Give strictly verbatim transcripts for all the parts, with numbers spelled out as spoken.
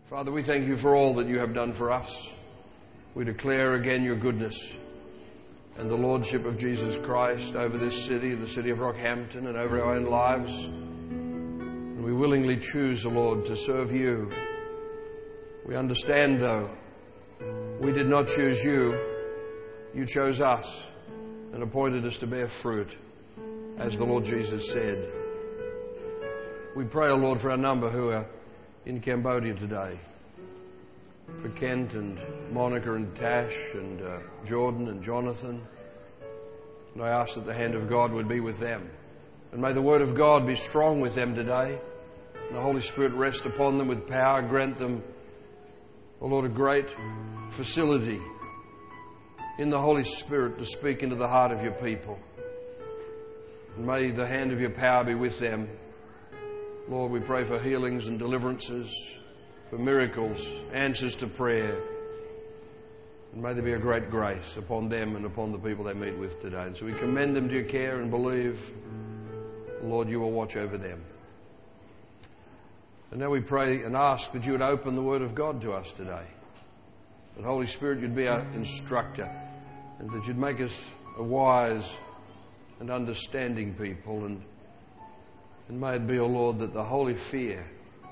Father, we thank you for all that you have done for us. We declare again your goodness and the Lordship of Jesus Christ over this city, the city of Rockhampton, and over our own lives. And we willingly choose, O Lord, to serve you. We understand, though, we did not choose you. You chose us and appointed us to bear fruit, as the Lord Jesus said. We pray, O Lord, for our number who are in Cambodia today. For Kent and Monica and Tash and uh, Jordan and Jonathan. And I ask that the hand of God would be with them. And may the word of God be strong with them today. And the Holy Spirit rest upon them with power. Grant them, O Lord, a great facility in the Holy Spirit to speak into the heart of your people. And may the hand of your power be with them. Lord, we pray for healings and deliverances, for miracles, answers to prayer. And may there be a great grace upon them and upon the people they meet with today. And so we commend them to your care and believe, Lord, you will watch over them. And now we pray and ask that you would open the Word of God to us today. That Holy Spirit, you'd be our instructor, and that you'd make us a wise and understanding people. And, and may it be, O Lord, that the holy fear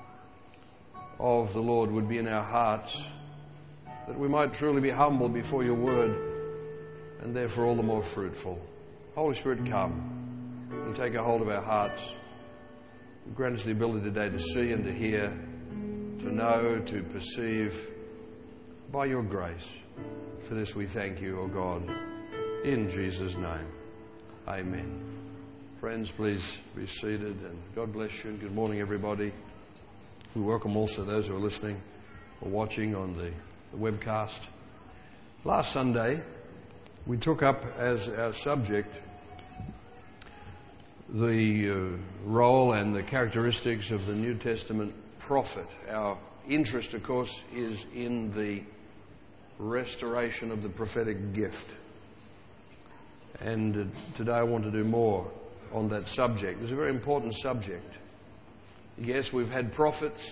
of the Lord would be in our hearts, that we might truly be humble before your word, and therefore all the more fruitful. Holy Spirit, come and take a hold of our hearts. Grant us the ability today to see and to hear, to know, to perceive, by your grace. For this we thank you, O God, in Jesus' name. Amen. Friends, please be seated, and God bless you, and good morning, everybody. We welcome also those who are listening or watching on the, the webcast. Last Sunday, we took up as our subject the uh, role and the characteristics of the New Testament prophet. Our interest, of course, is in the restoration of the prophetic gift. And uh, today I want to do more on that subject. It's a very important subject. Yes, we've had prophets.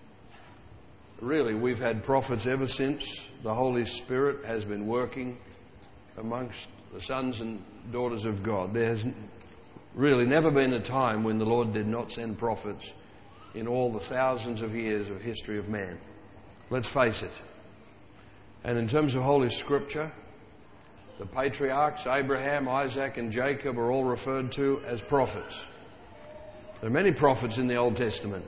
Really, we've had prophets ever since the Holy Spirit has been working amongst the sons and daughters of God. There has really never been a time when the Lord did not send prophets in all the thousands of years of history of man. Let's face it. And in terms of Holy Scripture, the patriarchs, Abraham, Isaac, and Jacob, are all referred to as prophets. There are many prophets in the Old Testament.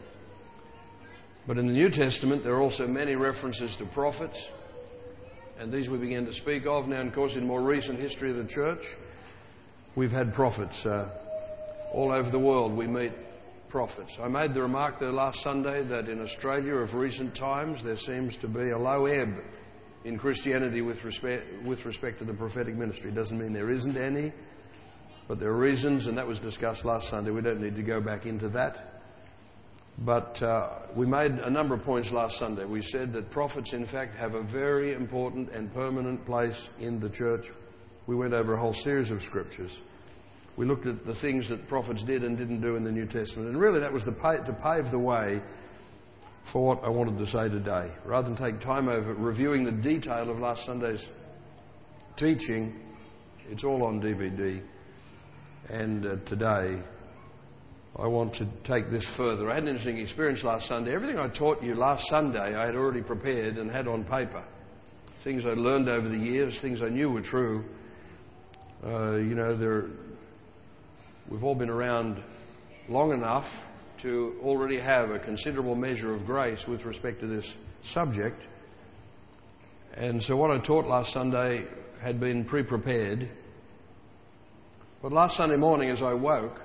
But in the New Testament, there are also many references to prophets. And these we begin to speak of now. And of course, in more recent history of the church, we've had prophets. Uh, all over the world, we meet prophets. I made the remark there last Sunday that in Australia of recent times, there seems to be a low ebb in Christianity with respect, with respect to the prophetic ministry. It doesn't mean there isn't any, but there are reasons, and that was discussed last Sunday. We don't need to go back into that. But uh, we made a number of points last Sunday. We said that prophets, in fact, have a very important and permanent place in the church. We went over a whole series of scriptures. We looked at the things that prophets did and didn't do in the New Testament. And really that was to, pay, to pave the way for what I wanted to say today. Rather than take time over reviewing the detail of last Sunday's teaching, it's all on D V D. And uh, today, I want to take this further. I had an interesting experience last Sunday. Everything I taught you last Sunday, I had already prepared and had on paper. Things I'd learned over the years, things I knew were true. Uh, you know, there, we've all been around long enough to already have a considerable measure of grace with respect to this subject. And so what I taught last Sunday had been pre-prepared. But last Sunday morning as I woke,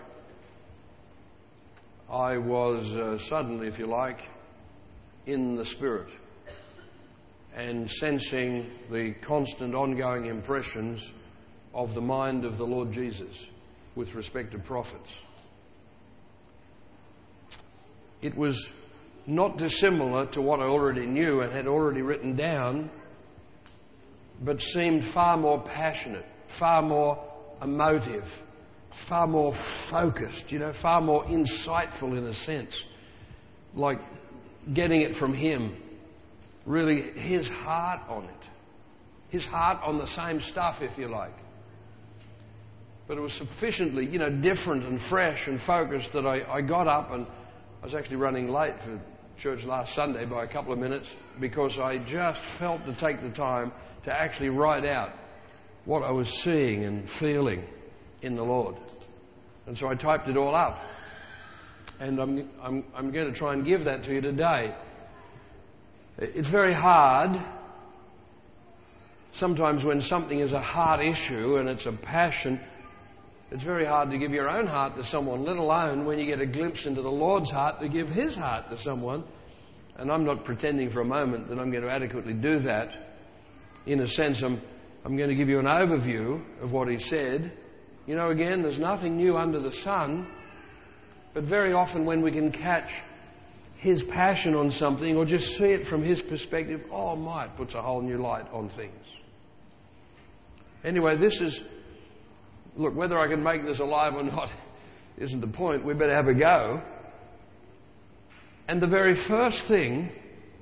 I was uh, suddenly, if you like, in the Spirit and sensing the constant ongoing impressions of the mind of the Lord Jesus with respect to prophets. It was not dissimilar to what I already knew and had already written down, but seemed far more passionate, far more emotive, far more focused, you know, far more insightful in a sense, like getting it from Him really his heart on it. His heart on the same stuff, if you like. But it was sufficiently, you know, different and fresh and focused that I, I got up, and I was actually running late for church last Sunday by a couple of minutes because I just felt to take the time to actually write out what I was seeing and feeling in the Lord. And so I typed it all up. And I'm, I'm, I'm going to try and give that to you today. It's very hard sometimes when something is a heart issue and it's a passion. It's very hard to give your own heart to someone, let alone when you get a glimpse into the Lord's heart to give his heart to someone. And I'm not pretending for a moment that I'm going to adequately do that. In a sense, I'm, I'm going to give you an overview of what he said. You know, again, there's nothing new under the sun. But very often when we can catch his passion on something or just see it from his perspective, oh my, it puts a whole new light on things. Anyway, this is... Look, whether I can make this alive or not isn't the point. We better have a go. And the very first thing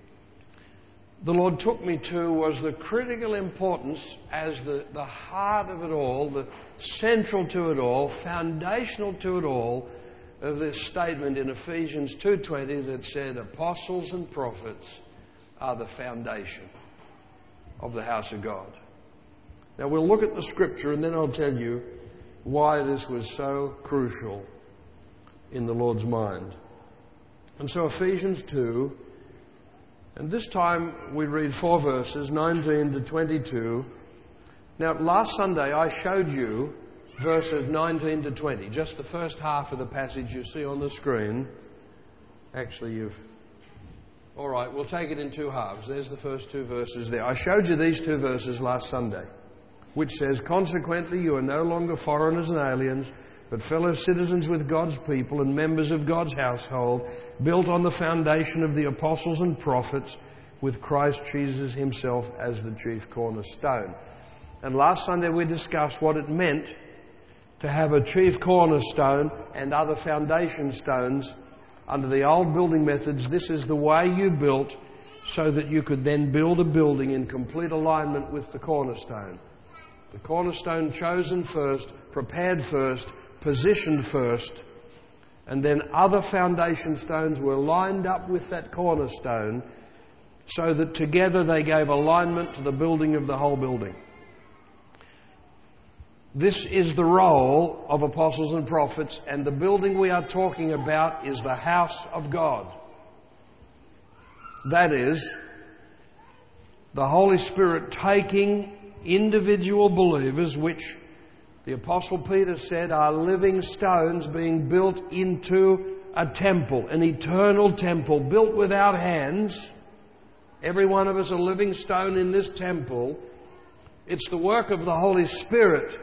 the Lord took me to was the critical importance as the, the heart of it all, the central to it all, foundational to it all, of this statement in Ephesians two twenty that said, apostles and prophets are the foundation of the house of God. Now we'll look at the scripture and then I'll tell you why this was so crucial in the Lord's mind. And so Ephesians two, and this time we read four verses, nineteen to twenty-two. Now last Sunday I showed you verses nineteen to twenty, just the first half of the passage you see on the screen. Actually you've... All right, we'll take it in two halves. There's the first two verses there. I showed you these two verses last Sunday, which says, consequently, you are no longer foreigners and aliens, but fellow citizens with God's people and members of God's household, built on the foundation of the apostles and prophets, with Christ Jesus himself as the chief cornerstone. And last Sunday we discussed what it meant to have a chief cornerstone and other foundation stones. Under the old building methods, this is the way you built so that you could then build a building in complete alignment with the cornerstone. The cornerstone chosen first, prepared first, positioned first, and then other foundation stones were lined up with that cornerstone so that together they gave alignment to the building of the whole building. This is the role of apostles and prophets, and the building we are talking about is the house of God. That is, the Holy Spirit taking individual believers, which the Apostle Peter said are living stones being built into a temple, an eternal temple built without hands. Every one of us a living stone in this temple. It's the work of the Holy Spirit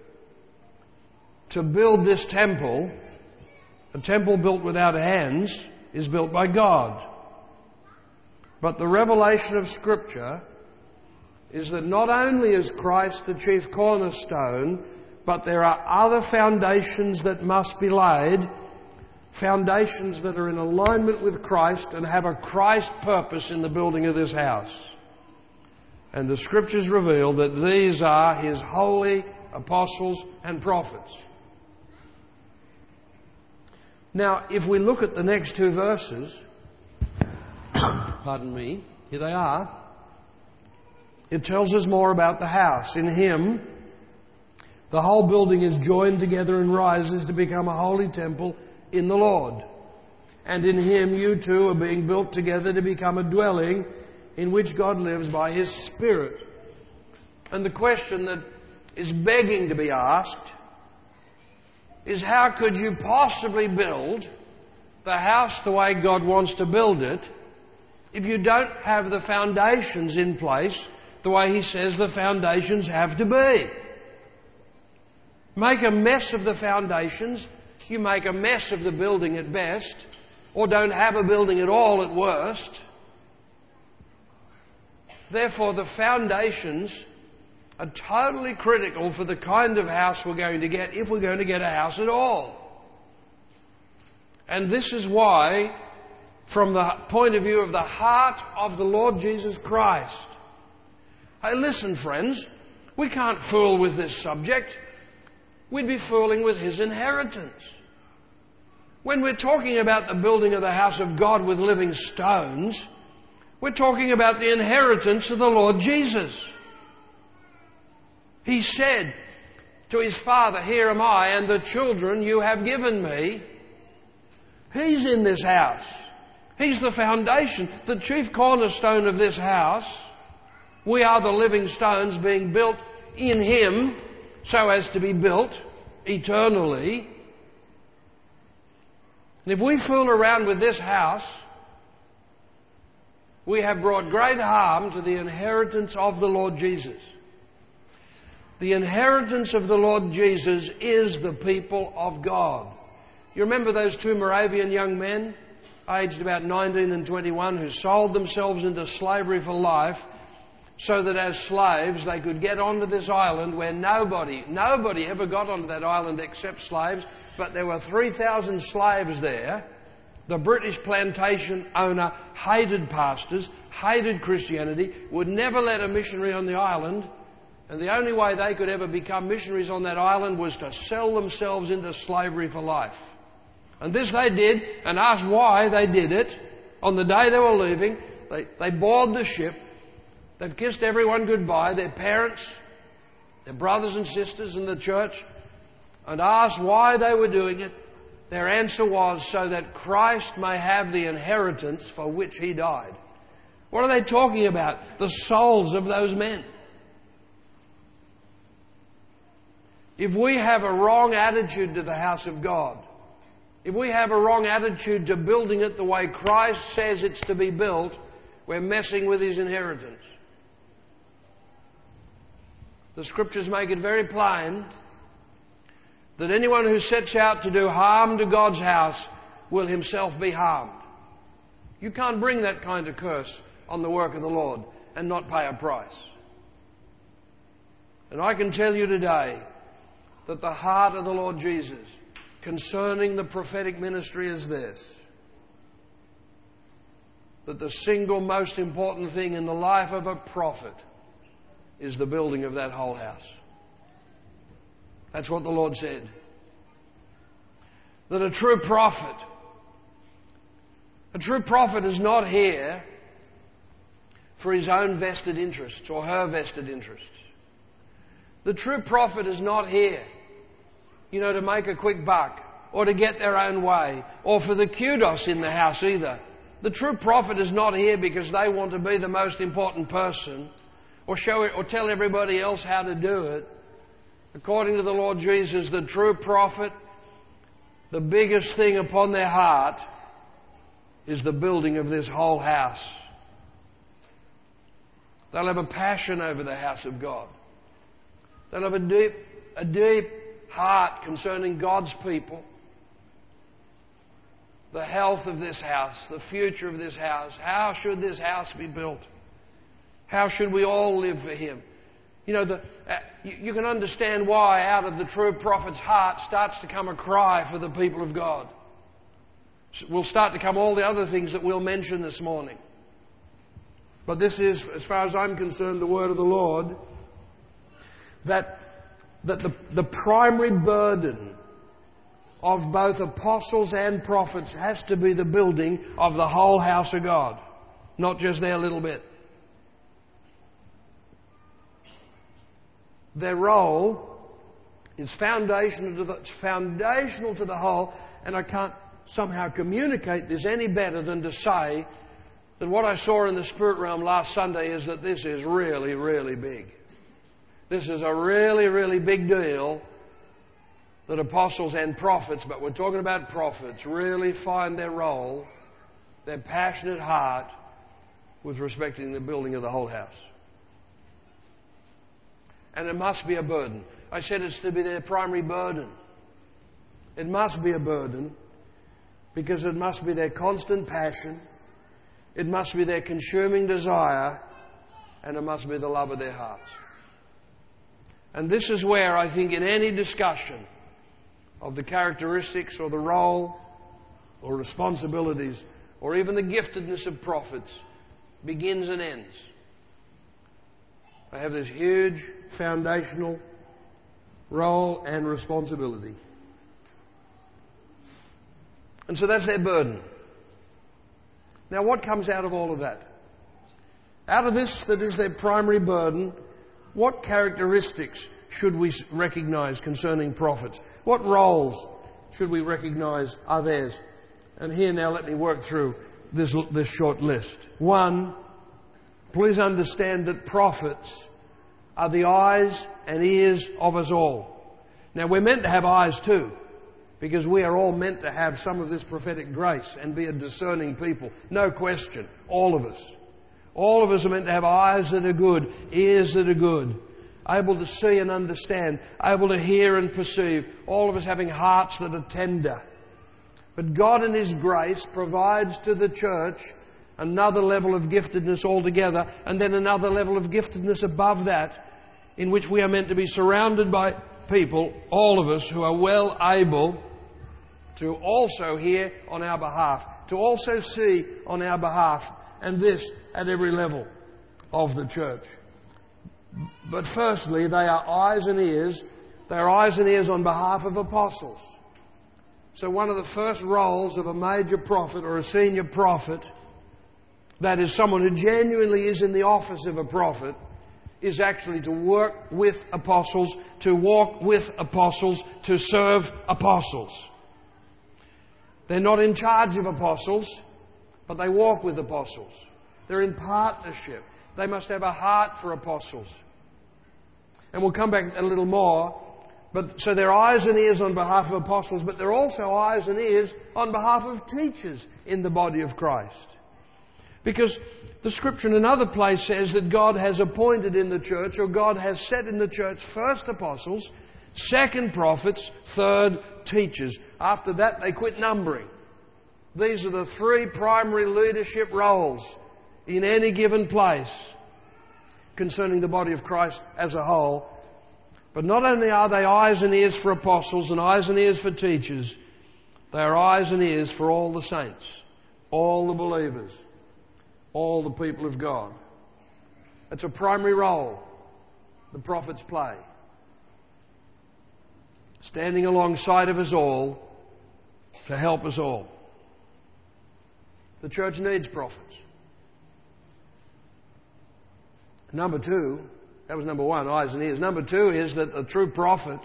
to build this temple. A temple built without hands is built by God. But the revelation of Scripture is that not only is Christ the chief cornerstone, but there are other foundations that must be laid, foundations that are in alignment with Christ and have a Christ purpose in the building of this house. And the Scriptures reveal that these are His holy apostles and prophets. Now, if we look at the next two verses, pardon me, here they are. It tells us more about the house. In Him, the whole building is joined together and rises to become a holy temple in the Lord. And in Him, you too are being built together to become a dwelling in which God lives by His Spirit. And the question that is begging to be asked is, how could you possibly build the house the way God wants to build it if you don't have the foundations in place the way He says the foundations have to be? Make a mess of the foundations, you make a mess of the building at best, or don't have a building at all at worst. Therefore, the foundations are totally critical for the kind of house we're going to get, if we're going to get a house at all. And this is why from the point of view of the heart of the Lord Jesus Christ. Hey, listen, friends, we can't fool with this subject. We'd be fooling with His inheritance. When we're talking about the building of the house of God with living stones, we're talking about the inheritance of the Lord Jesus. He said to His Father, "Here am I, and the children you have given me." He's in this house. He's the foundation, the chief cornerstone of this house. We are the living stones being built in Him so as to be built eternally. And if we fool around with this house, we have brought great harm to the inheritance of the Lord Jesus. The inheritance of the Lord Jesus is the people of God. You remember those two Moravian young men, aged about nineteen and twenty-one, who sold themselves into slavery for life so that as slaves they could get onto this island where nobody, nobody ever got onto that island except slaves, but there were three thousand slaves there. The British plantation owner hated pastors, hated Christianity, would never let a missionary on the island, and the only way they could ever become missionaries on that island was to sell themselves into slavery for life. And this they did, and asked why they did it. On the day they were leaving, they, they boarded the ship. They've kissed everyone goodbye, their parents, their brothers and sisters in the church, and asked why they were doing it. Their answer was, so that Christ may have the inheritance for which He died. What are they talking about? The souls of those men. If we have a wrong attitude to the house of God, if we have a wrong attitude to building it the way Christ says it's to be built, we're messing with His inheritance. The Scriptures make it very plain that anyone who sets out to do harm to God's house will himself be harmed. You can't bring that kind of curse on the work of the Lord and not pay a price. And I can tell you today that the heart of the Lord Jesus concerning the prophetic ministry is this: that the single most important thing in the life of a prophet is the building of that whole house. That's what the Lord said. That a true prophet, a true prophet is not here for his own vested interests or her vested interests. The true prophet is not here, you know, to make a quick buck or to get their own way or for the kudos in the house either. The true prophet is not here because they want to be the most important person or show it or tell everybody else how to do it. According to the Lord Jesus, the true prophet, the biggest thing upon their heart is the building of this whole house. They'll have a passion over the house of God. They'll have a deep, a deep heart concerning God's people, the health of this house, the future of this house. How should this house be built? How should we all live for Him? You know, the, uh, you, you can understand why out of the true prophet's heart starts to come a cry for the people of God. Will start to come all the other things that we'll mention this morning. But this is, as far as I'm concerned, the word of the Lord, that, that the, the primary burden of both apostles and prophets has to be the building of the whole house of God, not just their little bit. Their role is foundational to the, it's foundational to the whole, and I can't somehow communicate this any better than to say that what I saw in the spirit realm last Sunday is that this is really, really big. This is a really, really big deal that apostles and prophets, but we're talking about prophets, really find their role, their passionate heart with respect to the building of the whole house. And it must be a burden. I said it's to be their primary burden. It must be a burden because it must be their constant passion, it must be their consuming desire, and it must be the love of their hearts. And this is where I think in any discussion of the characteristics or the role or responsibilities or even the giftedness of prophets begins and ends. They have this huge foundational role and responsibility. And so that's their burden. Now what comes out of all of that? Out of this that is their primary burden, what characteristics should we recognise concerning prophets? What roles should we recognise are theirs? And here now let me work through this, this short list. One, please understand that prophets are the eyes and ears of us all. Now we're meant to have eyes too, because we are all meant to have some of this prophetic grace and be a discerning people. No question. All of us. All of us are meant to have eyes that are good, ears that are good, able to see and understand, able to hear and perceive. All of us having hearts that are tender. But God in His grace provides to the church another level of giftedness altogether, and then another level of giftedness above that, in which we are meant to be surrounded by people, all of us, who are well able to also hear on our behalf, to also see on our behalf, and this at every level of the church. But firstly, they are eyes and ears. They are eyes and ears on behalf of apostles. So one of the first roles of a major prophet or a senior prophet, that is someone who genuinely is in the office of a prophet, is actually to work with apostles, to walk with apostles, to serve apostles. They're not in charge of apostles, but they walk with apostles. They're in partnership. They must have a heart for apostles. And we'll come back a little more. But so they're eyes and ears on behalf of apostles, but they're also eyes and ears on behalf of teachers in the body of Christ. Because the Scripture in another place says that God has appointed in the church, or God has set in the church, first apostles, second prophets, third teachers. After that they quit numbering. These are the three primary leadership roles in any given place concerning the body of Christ as a whole. But not only are they eyes and ears for apostles and eyes and ears for teachers, they are eyes and ears for all the saints, all the believers, all the people of God. It's a primary role the prophets play, standing alongside of us all to help us all. The church needs prophets. Number two, that was number one, eyes and ears. Number two is that a true prophet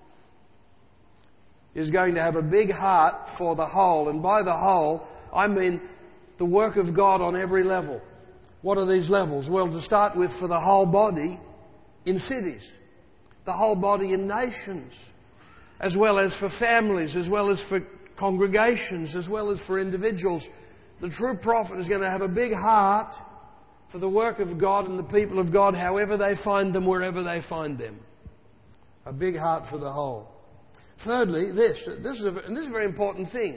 is going to have a big heart for the whole. And by the whole, I mean the work of God on every level. What are these levels? Well, to start with, for the whole body in cities, the whole body in nations, as well as for families, as well as for congregations, as well as for individuals. The true prophet is going to have a big heart for the work of God and the people of God, however they find them, wherever they find them. A big heart for the whole. Thirdly, this. This is a, and this is a very important thing.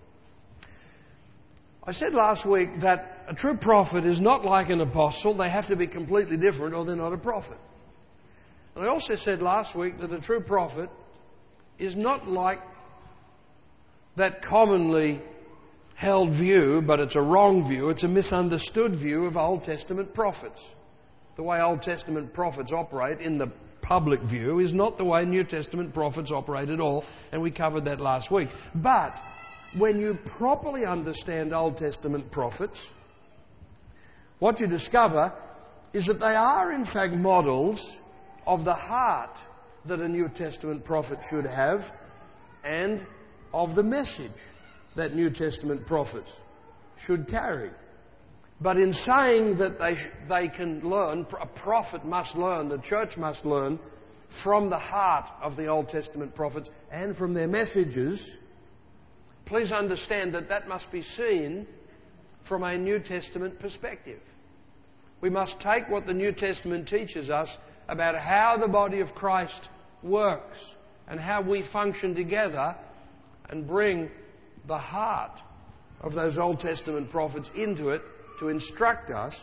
I said last week that a true prophet is not like an apostle. They have to be completely different or they're not a prophet. And I also said last week that a true prophet is not like that commonly held view, but it's a wrong view, it's a misunderstood view of Old Testament prophets. The way Old Testament prophets operate in the public view is not the way New Testament prophets operate at all, and we covered that last week. But when you properly understand Old Testament prophets, what you discover is that they are in fact models of the heart that a New Testament prophet should have, and of the message that New Testament prophets should carry. But in saying that they, sh- they can learn, a prophet must learn, the church must learn from the heart of the Old Testament prophets and from their messages, please understand that that must be seen from a New Testament perspective. We must take what the New Testament teaches us about how the body of Christ works and how we function together, and bring the heart of those Old Testament prophets into it to instruct us.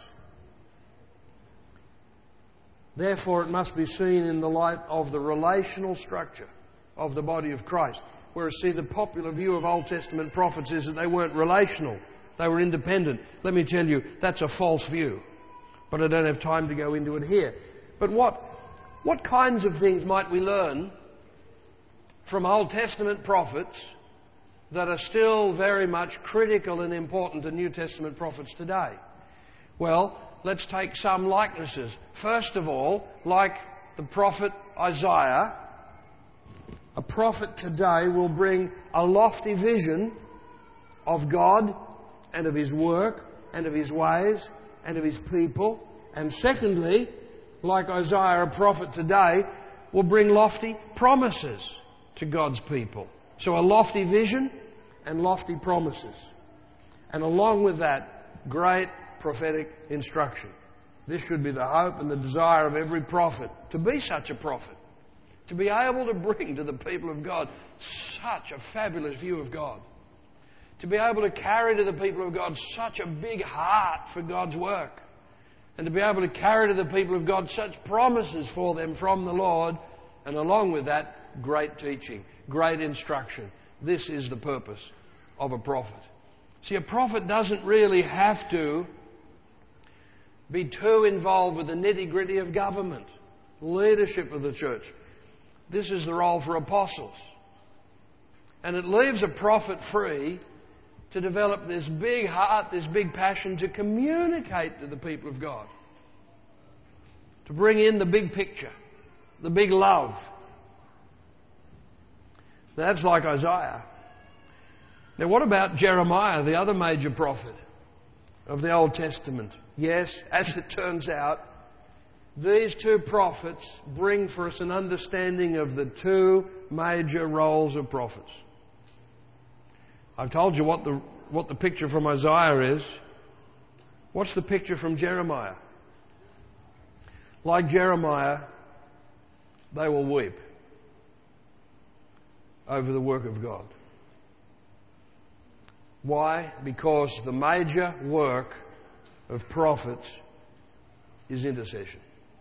Therefore, it must be seen in the light of the relational structure of the body of Christ. Whereas, see, the popular view of Old Testament prophets is that they weren't relational. They were independent. Let me tell you, that's a false view. But I don't have time to go into it here. But what, what kinds of things might we learn from Old Testament prophets that are still very much critical and important to New Testament prophets today? Well, let's take some likenesses. First of all, like the prophet Isaiah, a prophet today will bring a lofty vision of God and of His work and of His ways and of His people. And secondly, like Isaiah, a prophet today will bring lofty promises to God's people. So a lofty vision and lofty promises. And along with that, great prophetic instruction. This should be the hope and the desire of every prophet, to be such a prophet, to be able to bring to the people of God such a fabulous view of God, to be able to carry to the people of God such a big heart for God's work, and to be able to carry to the people of God such promises for them from the Lord, and along with that, great teaching, great instruction. This is the purpose of a prophet. See, a prophet doesn't really have to be too involved with the nitty-gritty of government, leadership of the church. This is the role for apostles. And it leaves a prophet free to develop this big heart, this big passion to communicate to the people of God, to bring in the big picture, the big love. That's like Isaiah. Now, what about Jeremiah, the other major prophet of the Old Testament? Yes, as it turns out, these two prophets bring for us an understanding of the two major roles of prophets. I've told you what the, what the picture from Isaiah is. What's the picture from Jeremiah? Like Jeremiah, they will weep over the work of God. Why? Because the major work of prophets is intercession.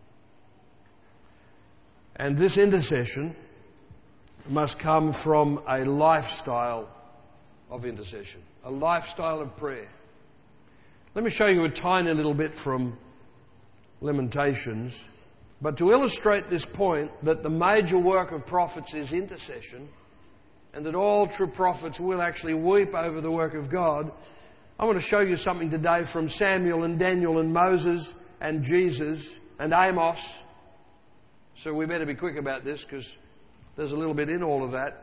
And this intercession must come from a lifestyle of intercession, a lifestyle of prayer. Let me show you a tiny little bit from Lamentations, but to illustrate this point that the major work of prophets is intercession, and that all true prophets will actually weep over the work of God, I want to show you something today from Samuel and Daniel and Moses and Jesus and Amos. So we better be quick about this because there's a little bit in all of that.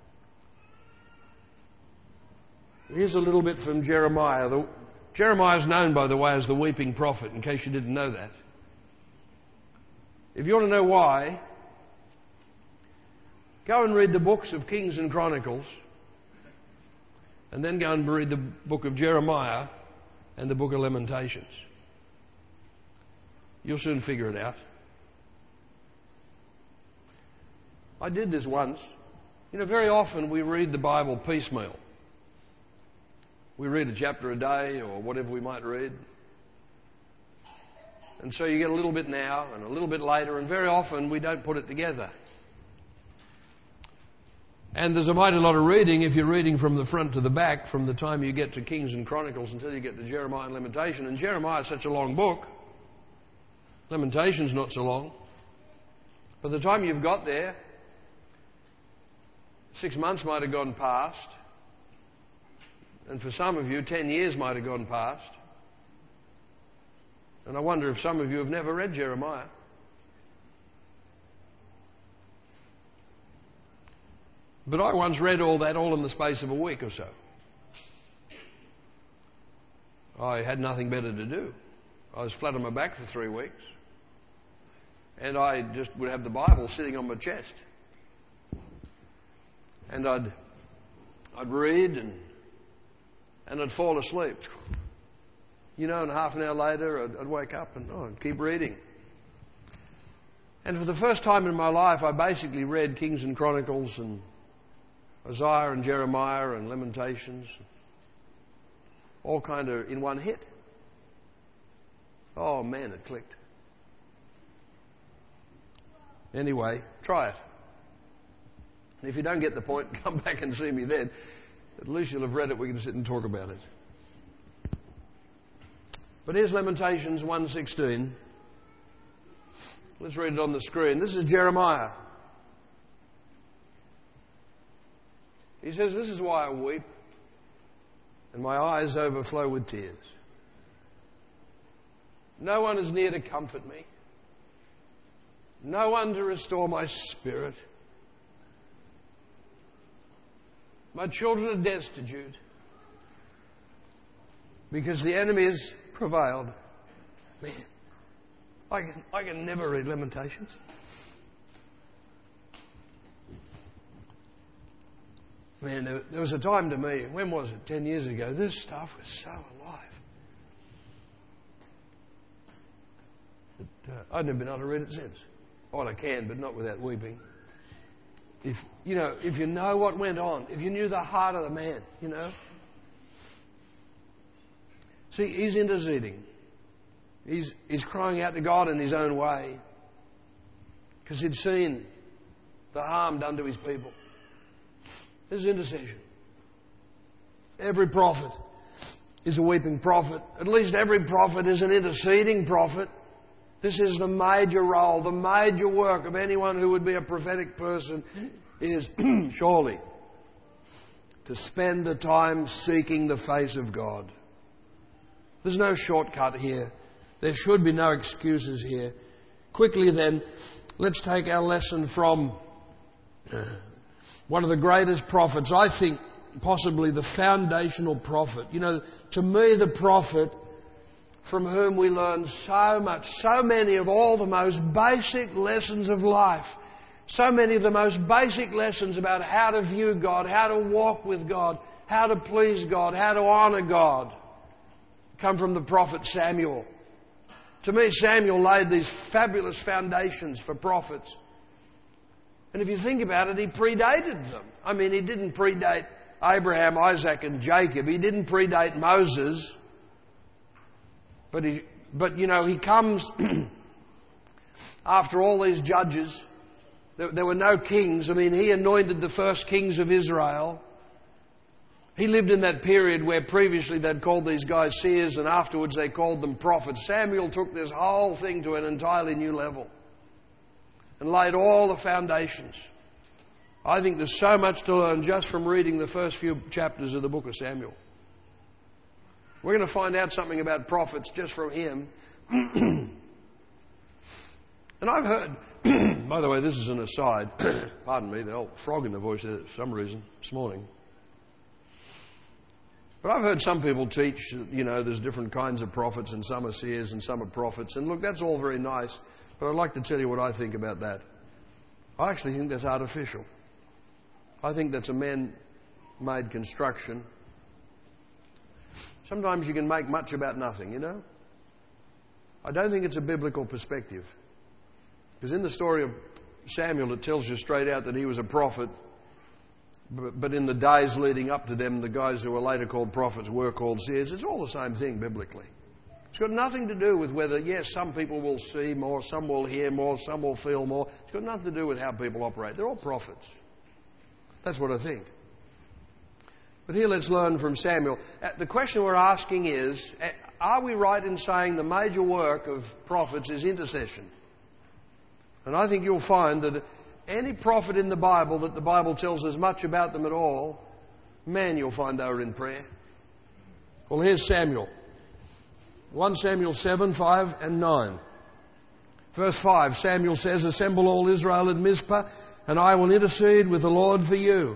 Here's a little bit from Jeremiah. The, Jeremiah is known, by the way, as the weeping prophet, in case you didn't know that. If you want to know why, go and read the books of Kings and Chronicles, and then go and read the book of Jeremiah and the book of Lamentations. You'll soon figure it out. I did this once. You know, very often we read the Bible piecemeal. We read a chapter a day or whatever we might read. And so you get a little bit now and a little bit later, and very often we don't put it together. And there's a mighty lot of reading if you're reading from the front to the back, from the time you get to Kings and Chronicles until you get to Jeremiah and Lamentation. And Jeremiah is such a long book. Lamentation's not so long. By the time you've got there, six months might have gone past. And for some of you, ten years might have gone past. And I wonder if some of you have never read Jeremiah. But I once read all that all in the space of a week or so. I had nothing better to do. I was flat on my back for three weeks. And I just would have the Bible sitting on my chest. And I'd, I'd read and, and I'd fall asleep. You know, and half an hour later I'd, I'd wake up and oh, I'd keep reading. And for the first time in my life, I basically read Kings and Chronicles and Isaiah and Jeremiah and Lamentations, all kind of in one hit. Oh man, it clicked. Anyway, try it. And if you don't get the point, come back and see me then. At least you'll have read it. We can sit and talk about it. But here's Lamentations one sixteen. Let's read it on the screen. This is Jeremiah. He says, "This is why I weep, and my eyes overflow with tears. No one is near to comfort me. No one to restore my spirit. My children are destitute because the enemy has prevailed." Man, I can, I can never read Lamentations. Man, there, there was a time to me, when was it? Ten years ago, this stuff was so alive. But, uh, I've never been able to read it since. Oh, I can, but not without weeping. If you know, if you know what went on, if you knew the heart of the man, you know. See, he's interceding. He's he's crying out to God in his own way because he'd seen the harm done to his people. This is intercession. Every prophet is a weeping prophet. At least every prophet is an interceding prophet. This is the major role, the major work of anyone who would be a prophetic person is surely to spend the time seeking the face of God. There's no shortcut here. There should be no excuses here. Quickly then, let's take our lesson from uh, one of the greatest prophets. I think possibly the foundational prophet. You know, to me the prophet from whom we learn so much, so many of all the most basic lessons of life, so many of the most basic lessons about how to view God, how to walk with God, how to please God, how to honour God, come from the prophet Samuel. To me, Samuel laid these fabulous foundations for prophets. And if you think about it, he predated them. I mean, he didn't predate Abraham, Isaac and Jacob. He didn't predate Moses. But, he, but you know, he comes after all these judges. There, there were no kings. I mean, he anointed the first kings of Israel. He lived in that period where previously they'd called these guys seers and afterwards they called them prophets. Samuel took this whole thing to an entirely new level and laid all the foundations. I think there's so much to learn just from reading the first few chapters of the book of Samuel. We're going to find out something about prophets just from him. And I've heard, by the way, this is an aside, pardon me, the old frog in the voice there for some reason this morning. But I've heard some people teach, you know, there's different kinds of prophets and some are seers and some are prophets. And look, that's all very nice, but I'd like to tell you what I think about that. I actually think that's artificial. I think that's a man-made construction. Sometimes you can make much about nothing, you know. I don't think it's a biblical perspective. Because in the story of Samuel, it tells you straight out that he was a prophet. But in the days leading up to them, the guys who were later called prophets were called seers. It's all the same thing biblically. It's got nothing to do with whether, yes, some people will see more, some will hear more, some will feel more. It's got nothing to do with how people operate. They're all prophets. That's what I think. But here let's learn from Samuel. The question we're asking is, are we right in saying the major work of prophets is intercession? And I think you'll find that any prophet in the Bible that the Bible tells us much about them at all, man, you'll find they were in prayer. Well, here's Samuel. First Samuel seven, five and nine. Verse five, Samuel says, "Assemble all Israel at Mizpah, and I will intercede with the Lord for you."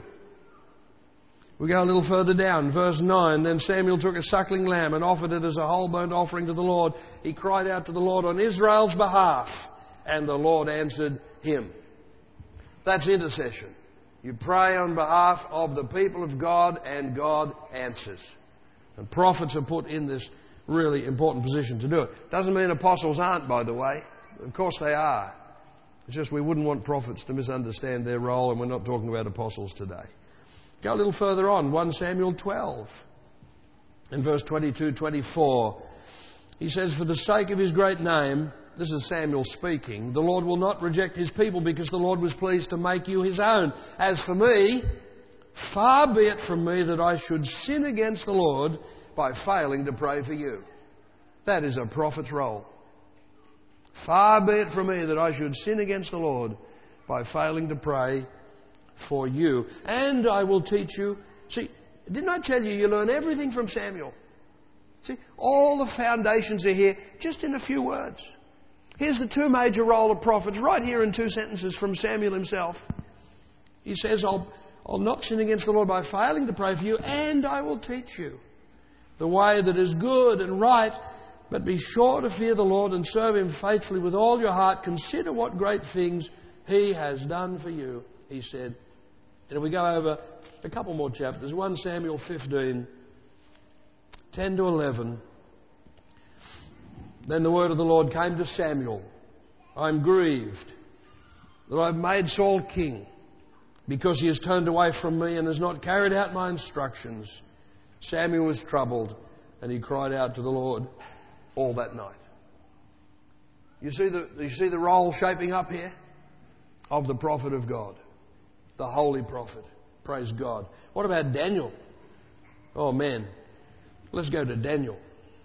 We go a little further down. Verse nine, "Then Samuel took a suckling lamb and offered it as a whole burnt offering to the Lord. He cried out to the Lord on Israel's behalf, and the Lord answered him." That's intercession. You pray on behalf of the people of God and God answers. And prophets are put in this really important position to do it. Doesn't mean apostles aren't, by the way. Of course they are. It's just we wouldn't want prophets to misunderstand their role, and we're not talking about apostles today. Go a little further on, First Samuel twelve. In verse twenty-two, twenty-four, he says, "For the sake of his great name," this is Samuel speaking, "the Lord will not reject his people because the Lord was pleased to make you his own. As for me, far be it from me that I should sin against the Lord by failing to pray for you." That is a prophet's role. Far be it from me that I should sin against the Lord by failing to pray for you. And I will teach you. See, didn't I tell you you learn everything from Samuel? See, all the foundations are here just in a few words. Here's the two major role of prophets right here in two sentences from Samuel himself. He says, I'll, I'll not sin against the Lord by failing to pray for you, and I will teach you the way that is good and right. But be sure to fear the Lord and serve Him faithfully with all your heart. Consider what great things He has done for you, he said. And if we go over a couple more chapters, First Samuel fifteen, ten to eleven. Then the word of the Lord came to Samuel. I am grieved that I have made Saul king, because he has turned away from me and has not carried out my instructions. Samuel was troubled, and he cried out to the Lord all that night. You see the, you see the role shaping up here of the prophet of God, the holy prophet. Praise God. What about Daniel? Oh man, let's go to Daniel.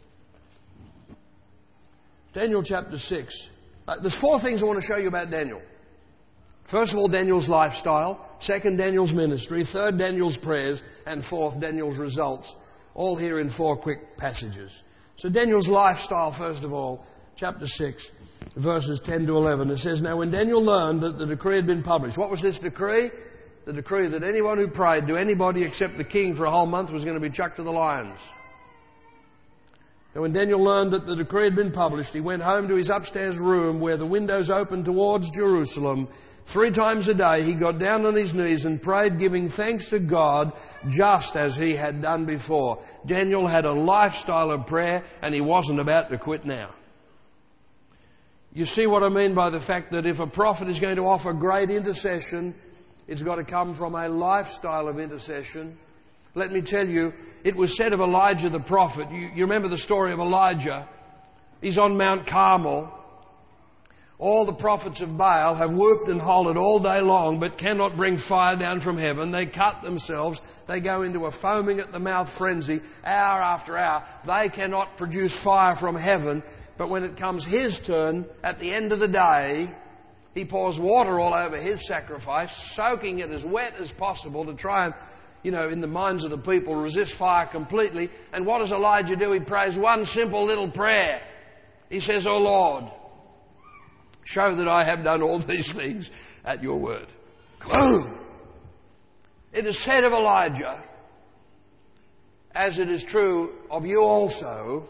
Daniel chapter six. Uh, there's four things I want to show you about Daniel. First of all, Daniel's lifestyle. Second, Daniel's ministry. Third, Daniel's prayers. And fourth, Daniel's results. All here in four quick passages. So Daniel's lifestyle, first of all, chapter six, verses ten to eleven. It says, now when Daniel learned that the decree had been published. What was this decree? The decree that anyone who prayed to anybody except the king for a whole month was going to be chucked to the lions. And when Daniel learned that the decree had been published, he went home to his upstairs room where the windows opened towards Jerusalem. Three times a day he got down on his knees and prayed, giving thanks to God, just as he had done before. Daniel had a lifestyle of prayer, and he wasn't about to quit now. You see what I mean by the fact that if a prophet is going to offer great intercession, it's got to come from a lifestyle of intercession. Let me tell you, it was said of Elijah the prophet. You, you remember the story of Elijah. He's on Mount Carmel. All the prophets of Baal have whooped and hollered all day long, but cannot bring fire down from heaven. They cut themselves. They go into a foaming at the mouth frenzy, hour after hour. They cannot produce fire from heaven. But when it comes his turn, at the end of the day, he pours water all over his sacrifice, soaking it as wet as possible to try and, you know, in the minds of the people, resist fire completely. And what does Elijah do? He prays one simple little prayer. He says, "O Lord, show that I have done all these things at your word." Boom! It is said of Elijah, as it is true of you also,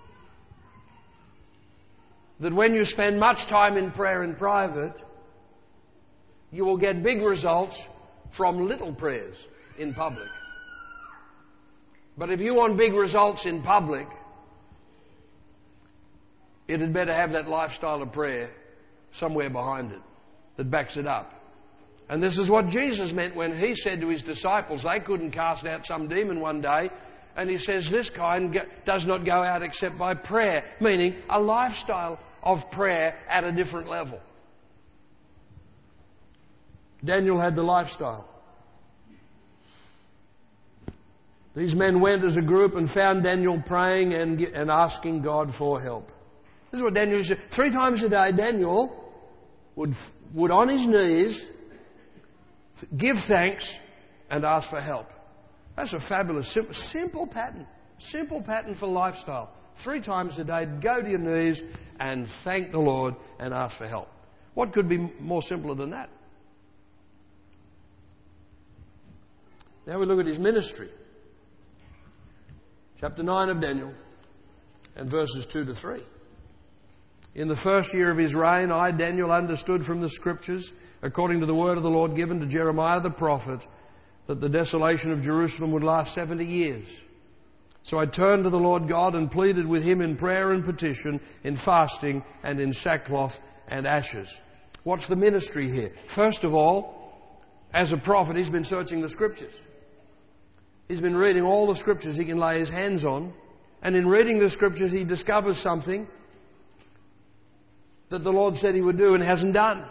that when you spend much time in prayer in private, you will get big results from little prayers in public. But if you want big results in public, it had better have that lifestyle of prayer somewhere behind it that backs it up. And this is what Jesus meant when he said to his disciples they couldn't cast out some demon one day, and he says this kind does not go out except by prayer, meaning a lifestyle of prayer at a different level. Daniel had the lifestyle. These men went as a group and found Daniel praying and, and asking God for help. This is what Daniel said. Three times a day, Daniel would, would on his knees give thanks and ask for help. That's a fabulous, simple, simple pattern. Simple pattern for lifestyle. Three times a day, go to your knees and thank the Lord and ask for help. What could be more simpler than that? Now we look at his ministry. Chapter nine of Daniel and verses two to three. In the first year of his reign, I, Daniel, understood from the Scriptures, according to the word of the Lord given to Jeremiah the prophet, that the desolation of Jerusalem would last seventy years. So I turned to the Lord God and pleaded with him in prayer and petition, in fasting and in sackcloth and ashes. What's the ministry here? First of all, as a prophet, he's been searching the Scriptures. He's been reading all the Scriptures he can lay his hands on. And in reading the Scriptures, he discovers something that the Lord said he would do and hasn't done.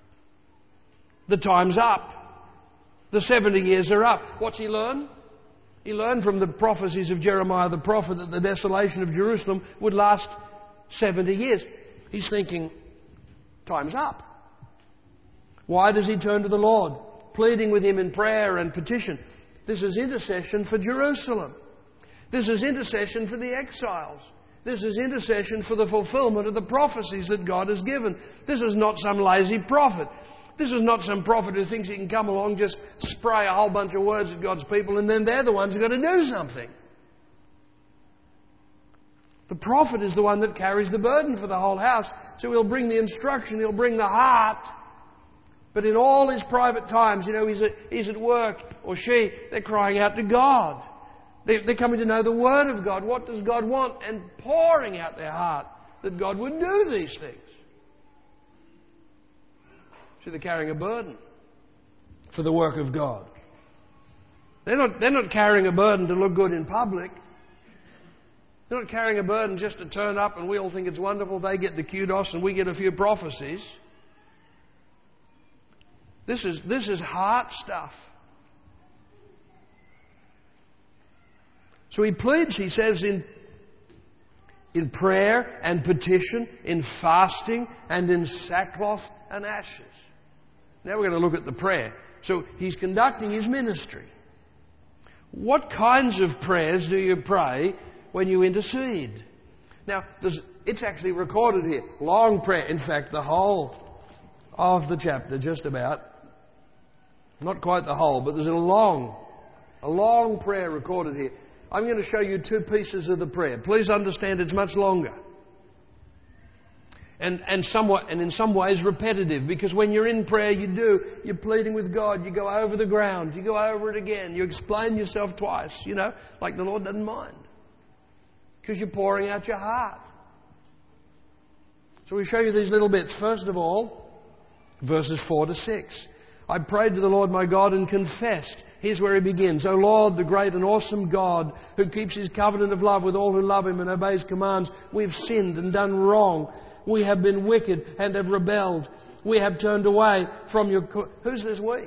The time's up. The seventy years are up. What's he learn? He learned from the prophecies of Jeremiah the prophet that the desolation of Jerusalem would last seventy years. He's thinking, time's up. Why does he turn to the Lord, pleading with him in prayer and petition? This is intercession for Jerusalem. This is intercession for the exiles. This is intercession for the fulfillment of the prophecies that God has given. This is not some lazy prophet. This is not some prophet who thinks he can come along, just spray a whole bunch of words at God's people, and then they're the ones who've got to do something. The prophet is the one that carries the burden for the whole house. So he'll bring the instruction, he'll bring the heart. But in all his private times, you know, he's at, he's at work, or she, they're crying out to God. They're, they're coming to know the Word of God. What does God want? And pouring out their heart that God would do these things. So they're carrying a burden for the work of God. They're not, they're not carrying a burden to look good in public. They're not carrying a burden just to turn up and we all think it's wonderful. They get the kudos and we get a few prophecies. This is, this is heart stuff. So he pleads, he says, in, in prayer and petition, in fasting and in sackcloth and ashes. Now we're going to look at the prayer. So he's conducting his ministry. What kinds of prayers do you pray when you intercede? Now, it's actually recorded here. Long prayer. In fact, the whole of the chapter, just about. Not quite the whole, but there's a long, a long prayer recorded here. I'm going to show you two pieces of the prayer. Please understand it's much longer. And, and somewhat, and in some ways repetitive, because when you're in prayer, you do, you're pleading with God, you go over the ground, you go over it again, you explain yourself twice, you know, like the Lord doesn't mind. Because you're pouring out your heart. So we show you these little bits. First of all, verses four to six. I prayed to the Lord my God and confessed. Here's where he begins. O Lord, the great and awesome God, who keeps his covenant of love with all who love him and obey his commands, we've sinned and done wrong. We have been wicked and have rebelled. We have turned away from your... Co- Who's this we?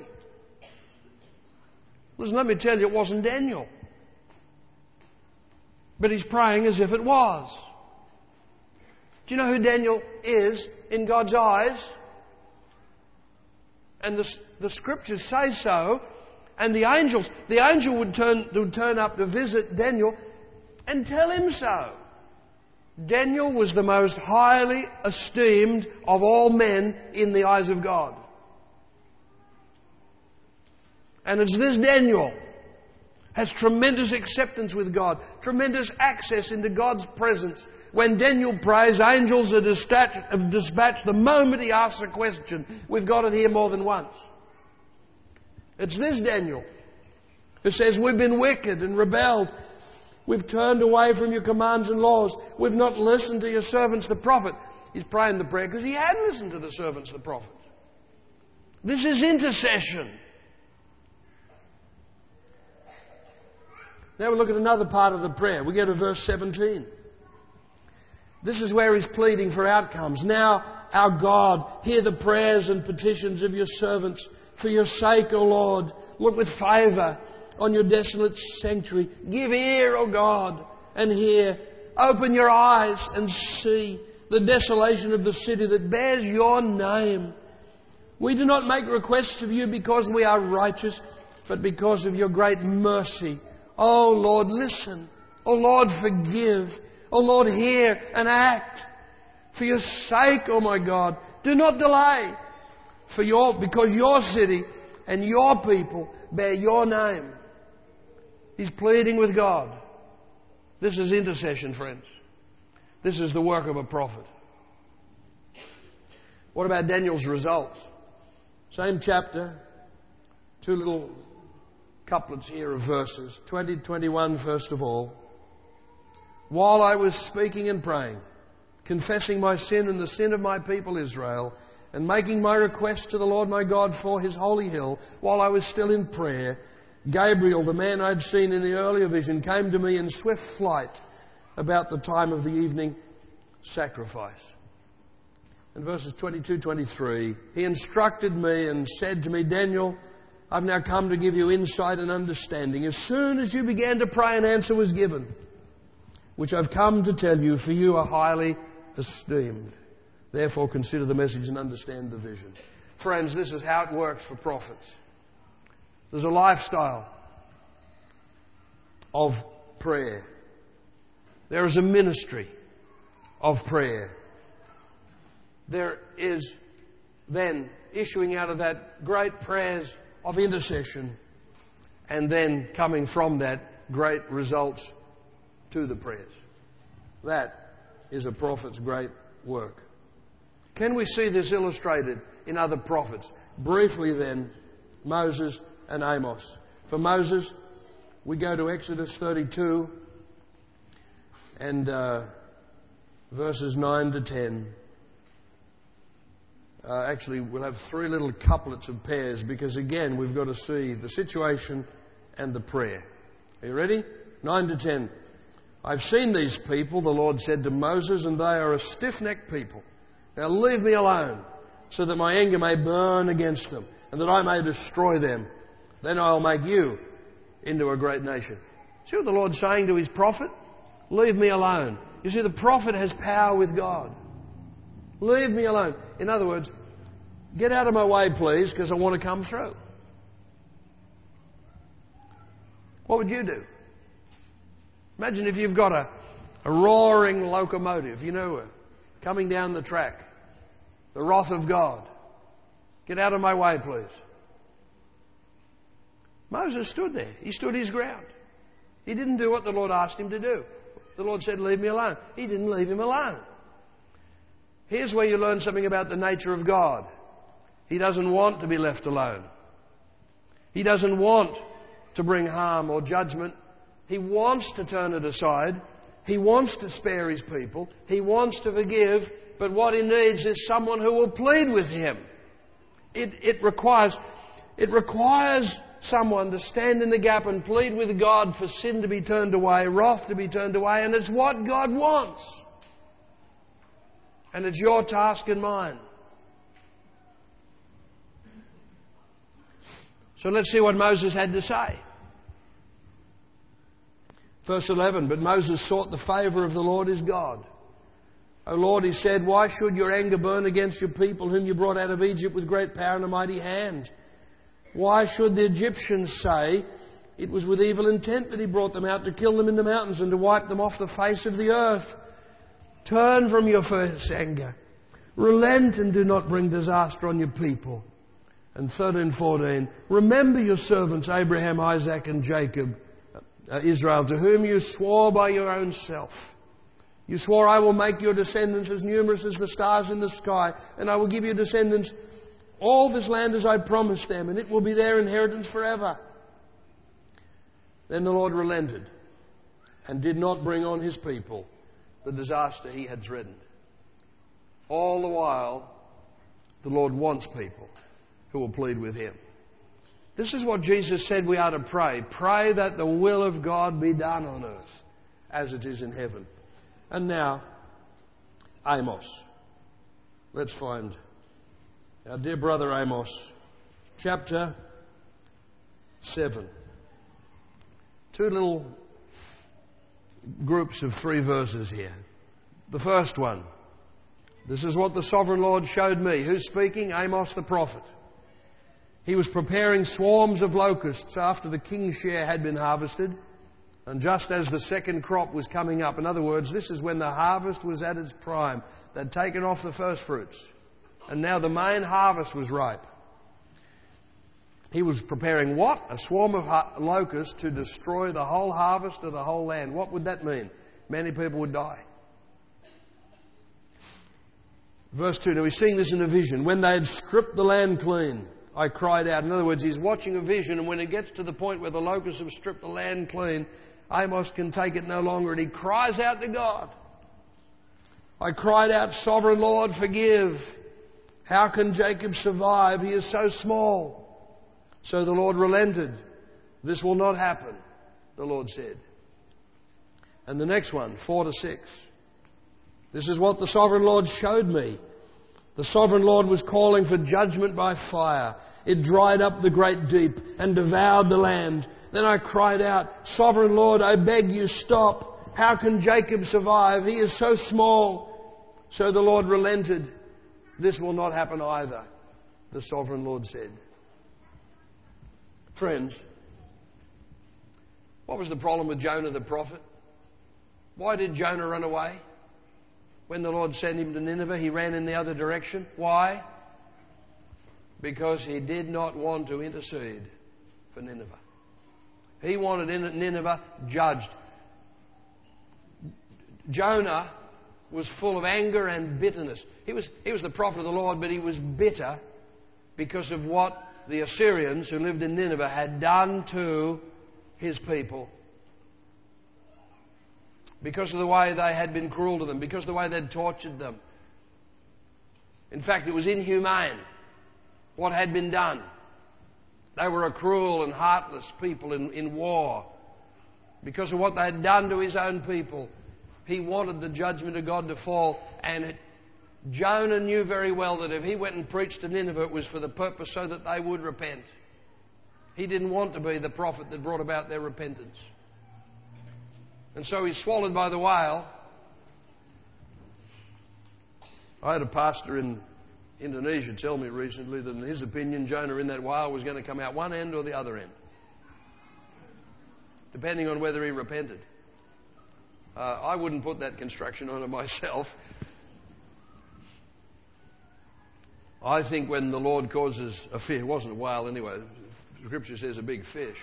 Listen, let me tell you, it wasn't Daniel. But he's praying as if it was. Do you know who Daniel is in God's eyes? And the, the scriptures say so. And the angels, the angel would turn, would turn up to visit Daniel and tell him so. Daniel was the most highly esteemed of all men in the eyes of God. And it's this Daniel has tremendous acceptance with God, tremendous access into God's presence. When Daniel prays, angels are dispatched, dispatched the moment he asks a question. We've got it here more than once. It's this Daniel who says, we've been wicked and rebelled. We've turned away from your commands and laws. We've not listened to your servants, the prophet. He's praying the prayer because he had listened to the servants, the prophet. This is intercession. Now we look at another part of the prayer. We go to verse seventeen. This is where he's pleading for outcomes. Now, our God, hear the prayers and petitions of your servants. For your sake, O Lord, look with favour on your desolate sanctuary. Give ear, O God, and hear. Open your eyes and see the desolation of the city that bears your name. We do not make requests of you because we are righteous, but because of your great mercy. O Lord, listen. O Lord, forgive. O Lord, hear and act. For your sake, O my God, do not delay. For your, because your city and your people bear your name. He's pleading with God. This is intercession, friends. This is the work of a prophet. What about Daniel's results? Same chapter. Two little couplets here of verses. twenty, twenty-one first of all. While I was speaking and praying, confessing my sin and the sin of my people Israel, and making my request to the Lord my God for his holy hill, while I was still in prayer, Gabriel, the man I'd seen in the earlier vision, came to me in swift flight about the time of the evening sacrifice. In verses twenty-two, twenty-three, he instructed me and said to me, Daniel, I've now come to give you insight and understanding. As soon as you began to pray, an answer was given, which I've come to tell you, for you are highly esteemed. Therefore consider the message and understand the vision. Friends, this is how it works for prophets. There's a lifestyle of prayer. There is a ministry of prayer. There is then issuing out of that great prayers of intercession, and then coming from that great results to the prayers. That is a prophet's great work. Can we see this illustrated in other prophets? Briefly then, Moses and Amos. For Moses, we go to Exodus thirty-two and uh, verses nine to ten. Uh, actually, we'll have three little couplets of pairs because, again, we've got to see the situation and the prayer. Are you ready? nine to ten. I've seen these people, the Lord said to Moses, and they are a stiff-necked people. Now leave me alone, so that my anger may burn against them, and that I may destroy them. Then I'll make you into a great nation. See what the Lord's saying to his prophet? Leave me alone. You see, the prophet has power with God. Leave me alone. In other words, get out of my way, please, because I want to come through. What would you do? Imagine if you've got a, a roaring locomotive, you know, coming down the track. The wrath of God. Get out of my way, please. Moses stood there. He stood his ground. He didn't do what the Lord asked him to do. The Lord said, leave me alone. He didn't leave him alone. Here's where you learn something about the nature of God. He doesn't want to be left alone. He doesn't want to bring harm or judgment. He wants to turn it aside. He wants to spare his people. He wants to forgive. But what he needs is someone who will plead with him. It, it requires, it requires someone to stand in the gap and plead with God for sin to be turned away, wrath to be turned away. And it's what God wants. And it's your task and mine. So let's see what Moses had to say. Verse eleven, but Moses sought the favour of the Lord his God. O Lord, he said, why should your anger burn against your people whom you brought out of Egypt with great power and a mighty hand? Why should the Egyptians say it was with evil intent that he brought them out to kill them in the mountains and to wipe them off the face of the earth? Turn from your fierce anger. Relent and do not bring disaster on your people. And thirteen, fourteen, remember your servants Abraham, Isaac and Jacob, uh, Israel, to whom you swore by your own self. You swore, I will make your descendants as numerous as the stars in the sky, and I will give your descendants all this land as I promised them, and it will be their inheritance forever. Then the Lord relented and did not bring on his people the disaster he had threatened. All the while, the Lord wants people who will plead with him. This is what Jesus said we are to pray. Pray that the will of God be done on earth as it is in heaven. And now, Amos. Let's find our dear brother Amos, chapter seven. Two little groups of three verses here. The first one. This is what the sovereign Lord showed me. Who's speaking? Amos the prophet. He was preparing swarms of locusts after the king's share had been harvested, and just as the second crop was coming up. In other words, this is when the harvest was at its prime. They'd taken off the first fruits, and now the main harvest was ripe. He was preparing what? A swarm of locusts to destroy the whole harvest of the whole land. What would that mean? Many people would die. Verse two, now he's seeing this in a vision. When they had stripped the land clean, I cried out. In other words, he's watching a vision, and when it gets to the point where the locusts have stripped the land clean, Amos can take it no longer, and he cries out to God. I cried out, Sovereign Lord, forgive. How can Jacob survive? He is so small. So the Lord relented. This will not happen, the Lord said. And the next one, four to six. This is what the Sovereign Lord showed me. The Sovereign Lord was calling for judgment by fire, It dried up the great deep and devoured the land. Then I cried out, Sovereign Lord, I beg you, stop. How can Jacob survive? He is so small. So the Lord relented. This will not happen either, the Sovereign Lord said. Friends, what was the problem with Jonah the prophet? Why did Jonah run away? When the Lord sent him to Nineveh, he ran in the other direction. Why? Because he did not want to intercede for Nineveh. He wanted Nineveh judged. Jonah was full of anger and bitterness. He was, he was the prophet of the Lord, but he was bitter because of what the Assyrians who lived in Nineveh had done to his people. Because of the way they had been cruel to them, because of the way they'd tortured them. In fact, it was inhumane what had been done. They were a cruel and heartless people in, in war. Because of what they had done to his own people, he wanted the judgment of God to fall. And it, Jonah knew very well that if he went and preached to Nineveh, it was for the purpose so that they would repent. He didn't want to be the prophet that brought about their repentance. And so he's swallowed by the whale. I had a pastor in Indonesia tell me recently that in his opinion, Jonah in that whale was going to come out one end or the other end, depending on whether he repented. Uh, I wouldn't put that construction on it myself. I think when the Lord causes a fish, it wasn't a whale anyway, Scripture says a big fish.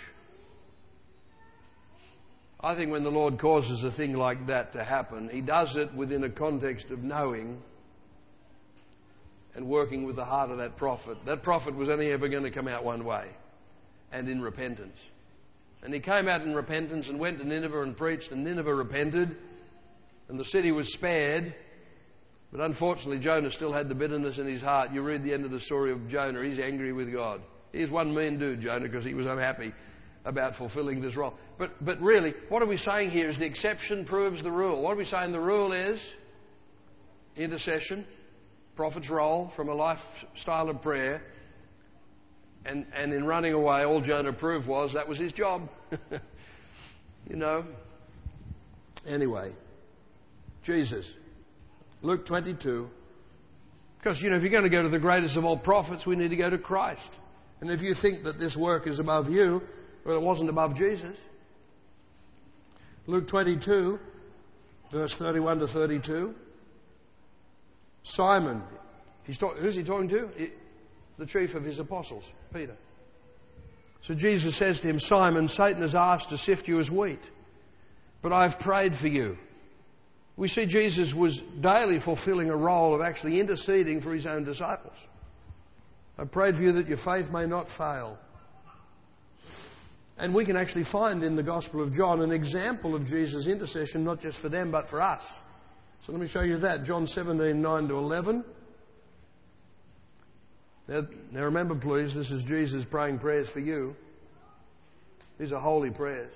I think when the Lord causes a thing like that to happen, He does it within a context of knowing and working with the heart of that prophet. That prophet was only ever going to come out one way, and in repentance. And he came out in repentance and went to Nineveh and preached, and Nineveh repented, and the city was spared. But unfortunately, Jonah still had the bitterness in his heart. You read the end of the story of Jonah. He's angry with God. He's one mean dude, Jonah, because he was unhappy about fulfilling this role. But, but really, what are we saying here is the exception proves the rule. What are we saying? The rule is intercession, prophet's role from a lifestyle of prayer. And, and in running away, all Jonah proved was that was his job. You know. Anyway, Jesus. Luke twenty-two. Because, you know, if you're going to go to the greatest of all prophets, we need to go to Christ. And if you think that this work is above you, well, it wasn't above Jesus. Luke twenty-two, verse thirty-one to thirty-two. Simon, he's talk, who's he talking to? He, the chief of his apostles, Peter. So Jesus says to him, Simon, Satan has asked to sift you as wheat, but I've prayed for you. We see Jesus was daily fulfilling a role of actually interceding for his own disciples. I prayed for you that your faith may not fail. And we can actually find in the Gospel of John an example of Jesus' intercession, not just for them, but for us. So let me show you that. John seventeen, nine to eleven. Now, now remember, please, this is Jesus praying prayers for you. These are holy prayers.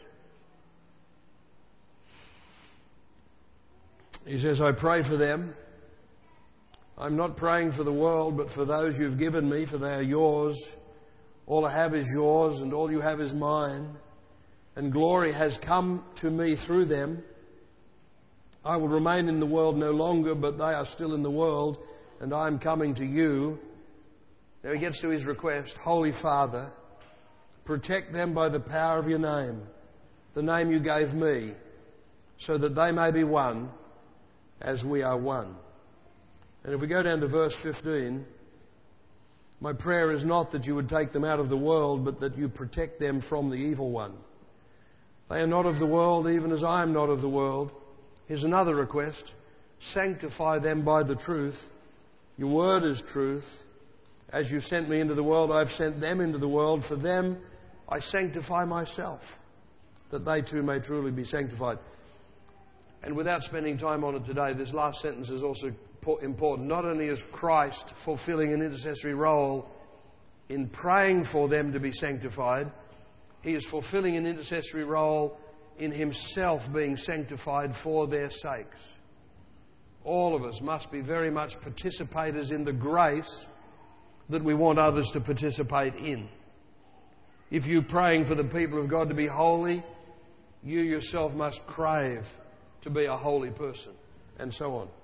He says, I pray for them. I'm not praying for the world, but for those you've given me, for they are yours. All I have is yours, and all you have is mine. And glory has come to me through them. I will remain in the world no longer, but they are still in the world, and I am coming to you. Now he gets to his request. Holy Father, protect them by the power of your name, the name you gave me, so that they may be one as we are one. And if we go down to verse fifteen, my prayer is not that you would take them out of the world, but that you protect them from the evil one. They are not of the world, even as I am not of the world. Here's another request. Sanctify them by the truth. Your word is truth. As you sent me into the world, I've sent them into the world. For them, I sanctify myself, that they too may truly be sanctified. And without spending time on it today, this last sentence is also important. Not only is Christ fulfilling an intercessory role in praying for them to be sanctified, He is fulfilling an intercessory role in Himself being sanctified for their sakes. All of us must be very much participators in the grace that we want others to participate in. If you're praying for the people of God to be holy, you yourself must crave to be a holy person, and so on.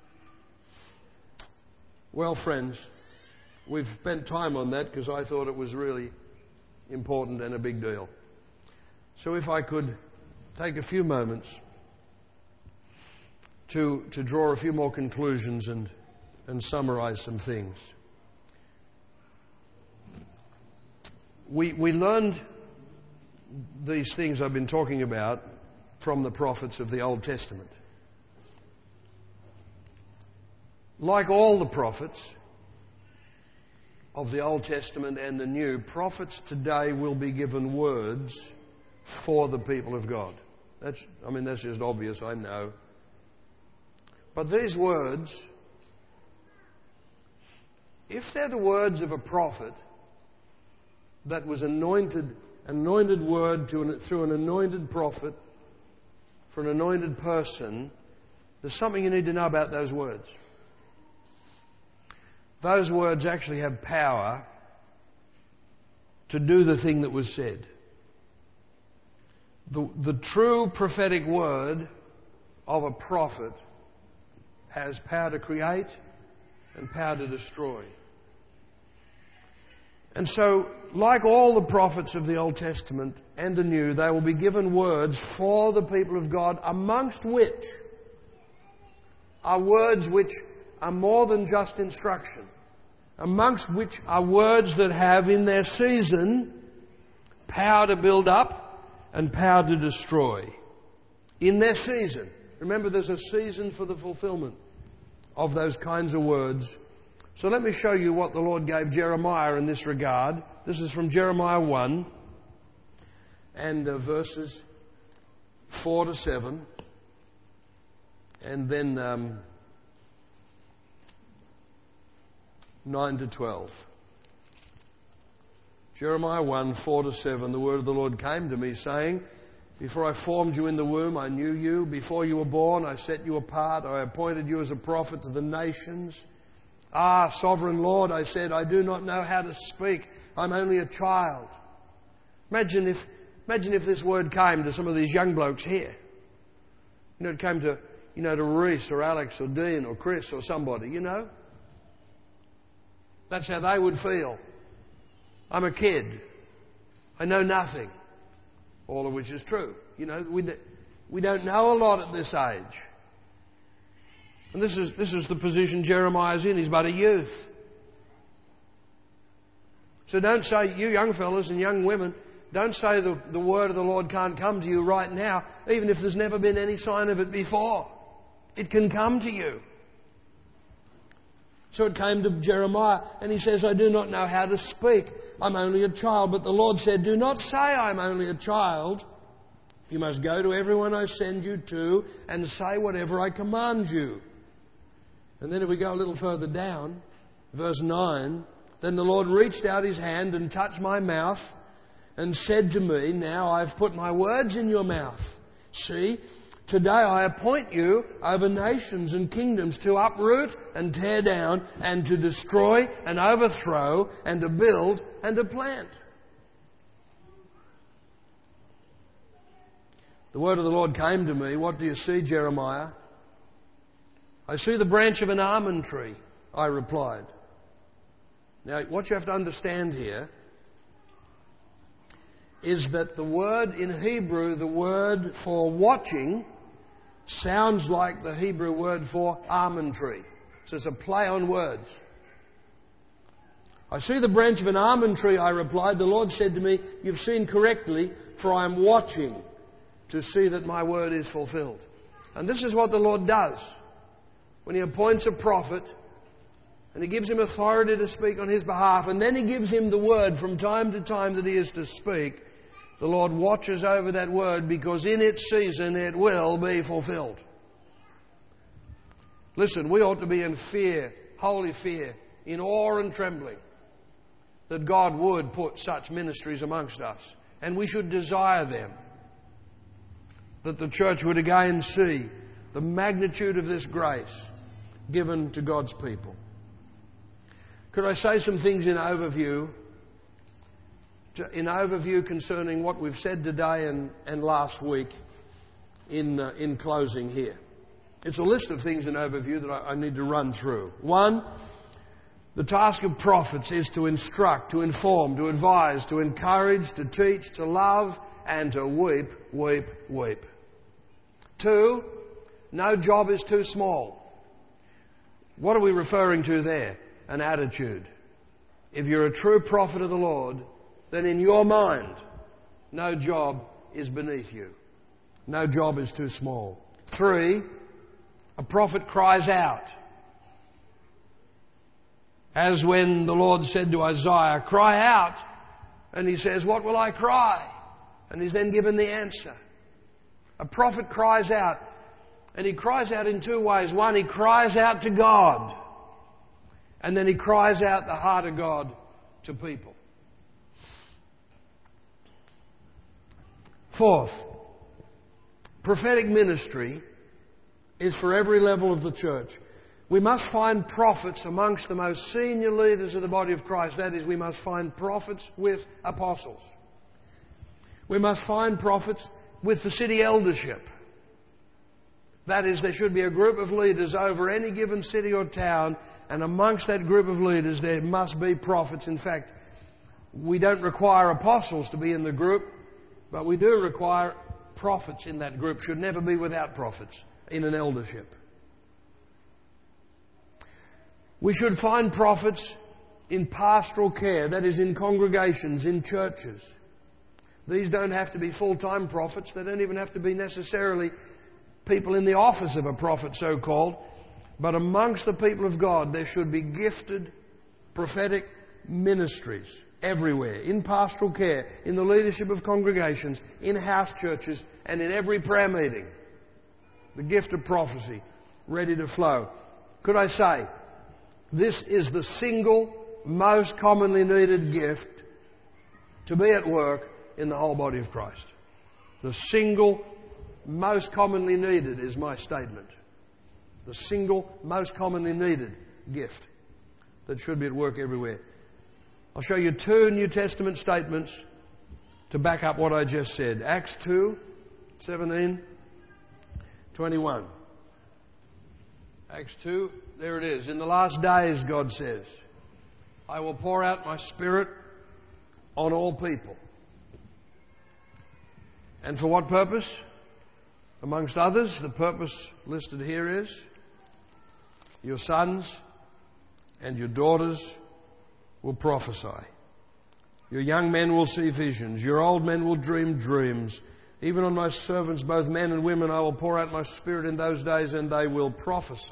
Well, friends, we've spent time on that because I thought it was really important and a big deal. So if I could take a few moments to, to draw a few more conclusions and, and summarize some things. We, we learned these things I've been talking about from the prophets of the Old Testament. Like all the prophets of the Old Testament and the New, prophets today will be given words for the people of God. That's, I mean, that's just obvious, I know. But these words, if they're the words of a prophet that was anointed, anointed word to an, through an anointed prophet for an anointed person, there's something you need to know about those words. Those words actually have power to do the thing that was said. The, the true prophetic word of a prophet has power to create and power to destroy. And so, like all the prophets of the Old Testament and the New, they will be given words for the people of God, amongst which are words which are more than just instruction, amongst which are words that have in their season power to build up and power to destroy. In their season. Remember, there's a season for the fulfillment of those kinds of words. So let me show you what the Lord gave Jeremiah in this regard. This is from Jeremiah one and uh, verses four to seven. And then um, nine to twelve. Jeremiah one, four to seven. The word of the Lord came to me, saying, before I formed you in the womb, I knew you. Before you were born, I set you apart. I appointed you as a prophet to the nations. Ah, sovereign Lord, I said, I do not know how to speak. I'm only a child. Imagine if, imagine if this word came to some of these young blokes here. You know, it came to, you know, to Reese or Alex or Dean or Chris or somebody, you know. That's how they would feel. I'm a kid. I know nothing. All of which is true. You know, we, we don't know a lot at this age. And this is, this is the position Jeremiah's in. He's but a youth. So don't say, you young fellas and young women, don't say the, the word of the Lord can't come to you right now, even if there's never been any sign of it before. It can come to you. So it came to Jeremiah, and he says, I do not know how to speak. I'm only a child. But the Lord said, do not say I'm only a child. You must go to everyone I send you to and say whatever I command you. And then if we go a little further down, verse nine, then the Lord reached out his hand and touched my mouth and said to me, now I've put my words in your mouth. See, today I appoint you over nations and kingdoms to uproot and tear down and to destroy and overthrow and to build and to plant. The word of the Lord came to me. What do you see, Jeremiah? I see the branch of an almond tree, I replied. Now, what you have to understand here is that the word in Hebrew, the word for watching, sounds like the Hebrew word for almond tree. So it's a play on words. I see the branch of an almond tree, I replied. The Lord said to me, you've seen correctly, for I am watching to see that my word is fulfilled. And this is what the Lord does. When he appoints a prophet, and he gives him authority to speak on his behalf, and then he gives him the word from time to time that he is to speak, the Lord watches over that word, because in its season it will be fulfilled. Listen, we ought to be in fear, holy fear, in awe and trembling, that God would put such ministries amongst us. And we should desire them. That the church would again see the magnitude of this grace given to God's people. Could I say some things in overview, in overview concerning what we've said today and, and last week in, uh, in closing here? It's a list of things in overview that I, I need to run through. One, the task of prophets is to instruct, to inform, to advise, to encourage, to teach, to love, and to weep, weep, weep. Two, no job is too small. What are we referring to there? An attitude. If you're a true prophet of the Lord, then in your mind, no job is beneath you. No job is too small. Three, a prophet cries out. As when the Lord said to Isaiah, cry out. And he says, what will I cry? And he's then given the answer. A prophet cries out. And he cries out in two ways. One, he cries out to God. And then he cries out the heart of God to people. Fourth, prophetic ministry is for every level of the church. We must find prophets amongst the most senior leaders of the body of Christ. That is, we must find prophets with apostles. We must find prophets with the city eldership. That is, there should be a group of leaders over any given city or town, and amongst that group of leaders there must be prophets. In fact, we don't require apostles to be in the group, but we do require prophets in that group. Should never be without prophets in an eldership. We should find prophets in pastoral care, that is, in congregations, in churches. These don't have to be full-time prophets. They don't even have to be necessarily people in the office of a prophet, so-called. But amongst the people of God, there should be gifted prophetic ministries everywhere, in pastoral care, in the leadership of congregations, in house churches, and in every prayer meeting. The gift of prophecy ready to flow. Could I say, this is the single most commonly needed gift to be at work in the whole body of Christ. The single most commonly needed is my statement. The single most commonly needed gift that should be at work everywhere. I'll show you two New Testament statements to back up what I just said. Acts two, seventeen, twenty-one. Acts two, there it is. In the last days, God says, I will pour out my Spirit on all people. And for what purpose? Amongst others, the purpose listed here is, your sons and your daughters will prophesy. Your young men will see visions. Your old men will dream dreams. Even on my servants, both men and women, I will pour out my Spirit in those days, and they will prophesy.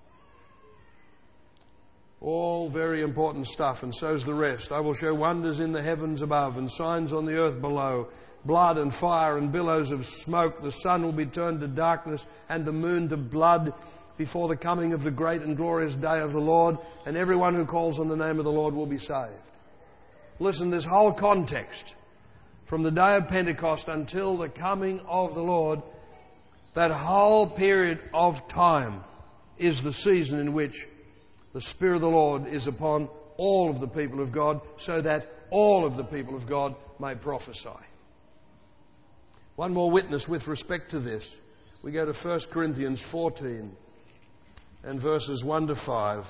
All very important stuff, and so's the rest. I will show wonders in the heavens above and signs on the earth below, blood and fire and billows of smoke. The sun will be turned to darkness and the moon to blood before the coming of the great and glorious day of the Lord, and everyone who calls on the name of the Lord will be saved. Listen, this whole context, from the day of Pentecost until the coming of the Lord, that whole period of time is the season in which the Spirit of the Lord is upon all of the people of God, so that all of the people of God may prophesy. One more witness with respect to this. We go to First Corinthians fourteen and verses one to five.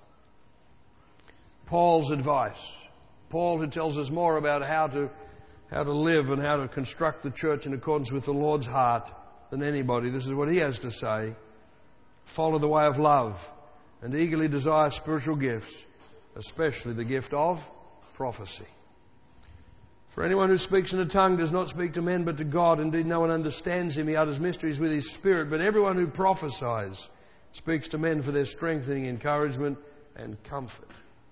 Paul's advice. Paul, who tells us more about how to how to live and how to construct the church in accordance with the Lord's heart than anybody. This is what he has to say. Follow the way of love and eagerly desire spiritual gifts, especially the gift of prophecy. For anyone who speaks in a tongue does not speak to men but to God. Indeed, no one understands him. He utters mysteries with his spirit. But everyone who prophesies speaks to men for their strengthening, encouragement, and comfort.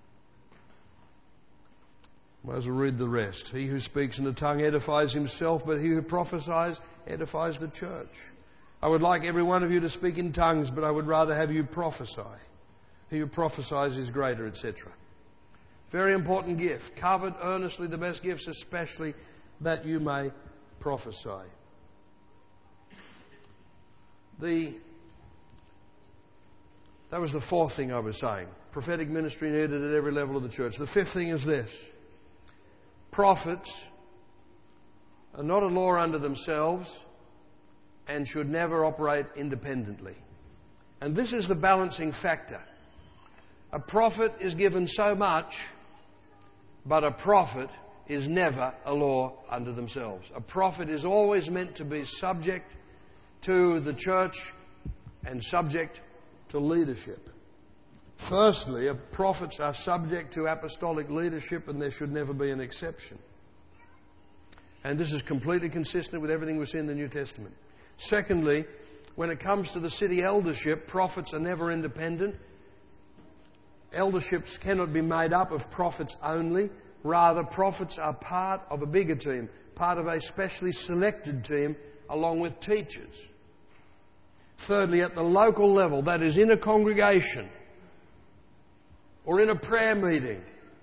Might as well read the rest. He who speaks in a tongue edifies himself, but he who prophesies edifies the church. I would like every one of you to speak in tongues, but I would rather have you prophesy. He who prophesies is greater, et cetera. Very important gift. Covet earnestly the best gifts, especially that you may prophesy. The That was the fourth thing I was saying. Prophetic ministry needed at every level of the church. The fifth thing is this. Prophets are not a law unto themselves and should never operate independently. And this is the balancing factor. A prophet is given so much, but a prophet is never a law unto themselves. A prophet is always meant to be subject to the church and subject to leadership. Firstly, prophets are subject to apostolic leadership, and there should never be an exception. And this is completely consistent with everything we see in the New Testament. Secondly, when it comes to the city eldership, prophets are never independent. Elderships cannot be made up of prophets only. Rather, prophets are part of a bigger team, part of a specially selected team, along with teachers. Thirdly, at the local level, that is in a congregation or in a prayer meeting,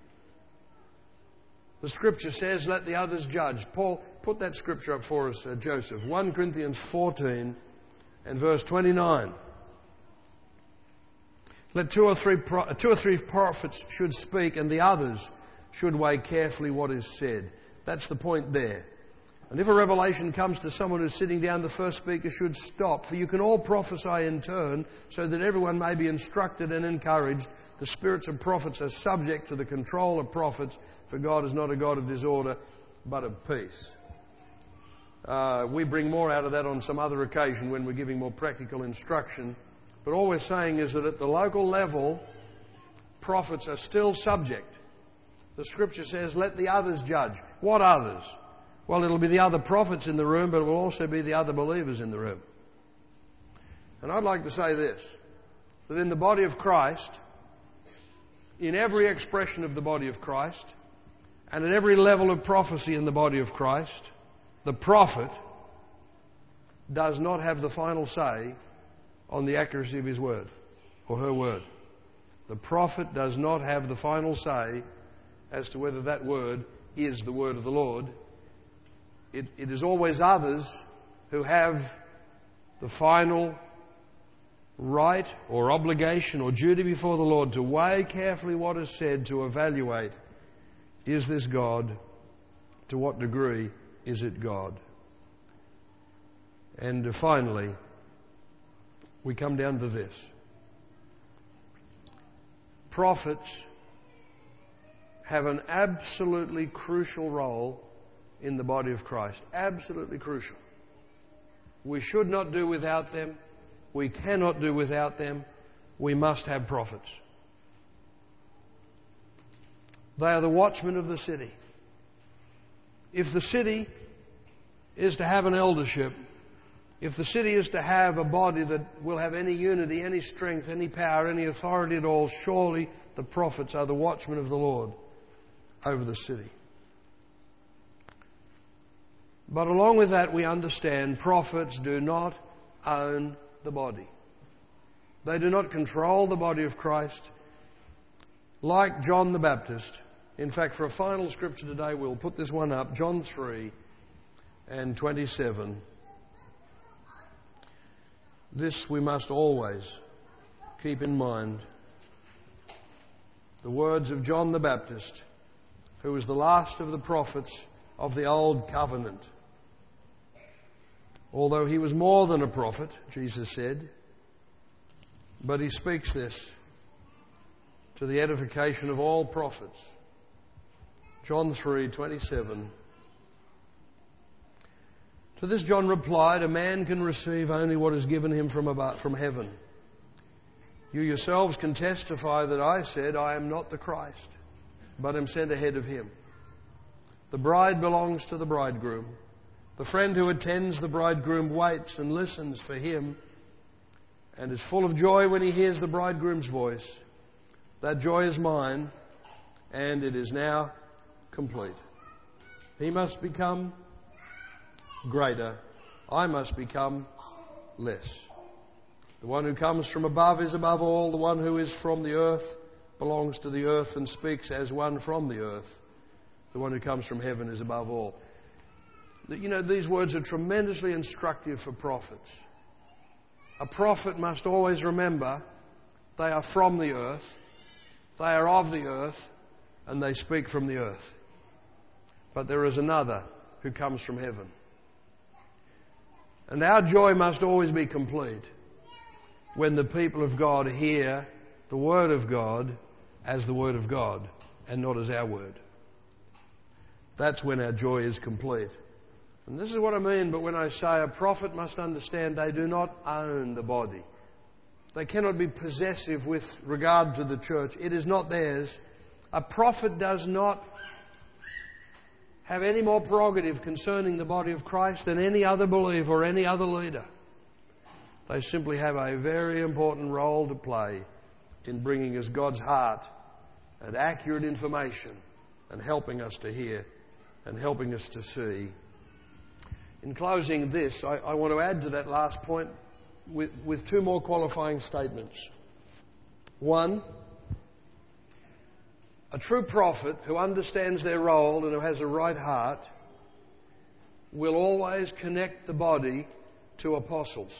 the Scripture says, let the others judge. Paul, put that Scripture up for us, uh, Joseph. First Corinthians fourteen and verse twenty-nine. Let two or three pro- two or three prophets should speak, and the others should weigh carefully what is said. That's the point there. And if a revelation comes to someone who's sitting down, the first speaker should stop. For you can all prophesy in turn, so that everyone may be instructed and encouraged. The spirits of prophets are subject to the control of prophets, for God is not a God of disorder, but of peace. Uh, we bring more out of that on some other occasion when we're giving more practical instruction. But all we're saying is that at the local level, prophets are still subject. The Scripture says, let the others judge. What others? Well, it'll be the other prophets in the room, but it will also be the other believers in the room. And I'd like to say this, that in the body of Christ, in every expression of the body of Christ, and at every level of prophecy in the body of Christ, the prophet does not have the final say on the accuracy of his word or her word. The prophet does not have the final say as to whether that word is the word of the Lord. It, it is always others who have the final right or obligation or duty before the Lord to weigh carefully what is said, to evaluate, is this God? To what degree is it God? And uh, finally, we come down to this. Prophets have an absolutely crucial role in the body of Christ. Absolutely crucial. We should not do without them. We cannot do without them. We must have prophets. They are the watchmen of the city. If the city is to have an eldership, if the city is to have a body that will have any unity, any strength, any power, any authority at all, surely the prophets are the watchmen of the Lord over the city. But along with that, we understand prophets do not own the body. They do not control the body of Christ like John the Baptist. In fact, for a final scripture today, we'll put this one up, John three and twenty-seven. This we must always keep in mind. The words of John the Baptist, who was the last of the prophets of the Old Covenant. Although he was more than a prophet, Jesus said, but he speaks this to the edification of all prophets. John three twenty-seven. To this John replied, a man can receive only what is given him from above, from heaven. You yourselves can testify that I said, I am not the Christ, but am sent ahead of him. The bride belongs to the bridegroom. The friend who attends the bridegroom waits and listens for him and is full of joy when he hears the bridegroom's voice. That joy is mine, and it is now complete. He must become greater. I must become less. The one who comes from above is above all. The one who is from the earth belongs to the earth and speaks as one from the earth. The one who comes from heaven is above all. You know, these words are tremendously instructive for prophets. A prophet must always remember They are from the earth. They are of the earth, and they speak from the earth. But there is another who comes from heaven. And our joy must always be complete when the people of God hear the Word of God as the Word of God and not as our word. That's when our joy is complete. And this is what I mean, but when I say a prophet must understand they do not own the body. They cannot be possessive with regard to the church. It is not theirs. A prophet does not have any more prerogative concerning the body of Christ than any other believer or any other leader. They simply have a very important role to play in bringing us God's heart and accurate information and helping us to hear and helping us to see. In closing this, I, I want to add to that last point with, with two more qualifying statements. One, a true prophet who understands their role and who has a right heart will always connect the body to apostles.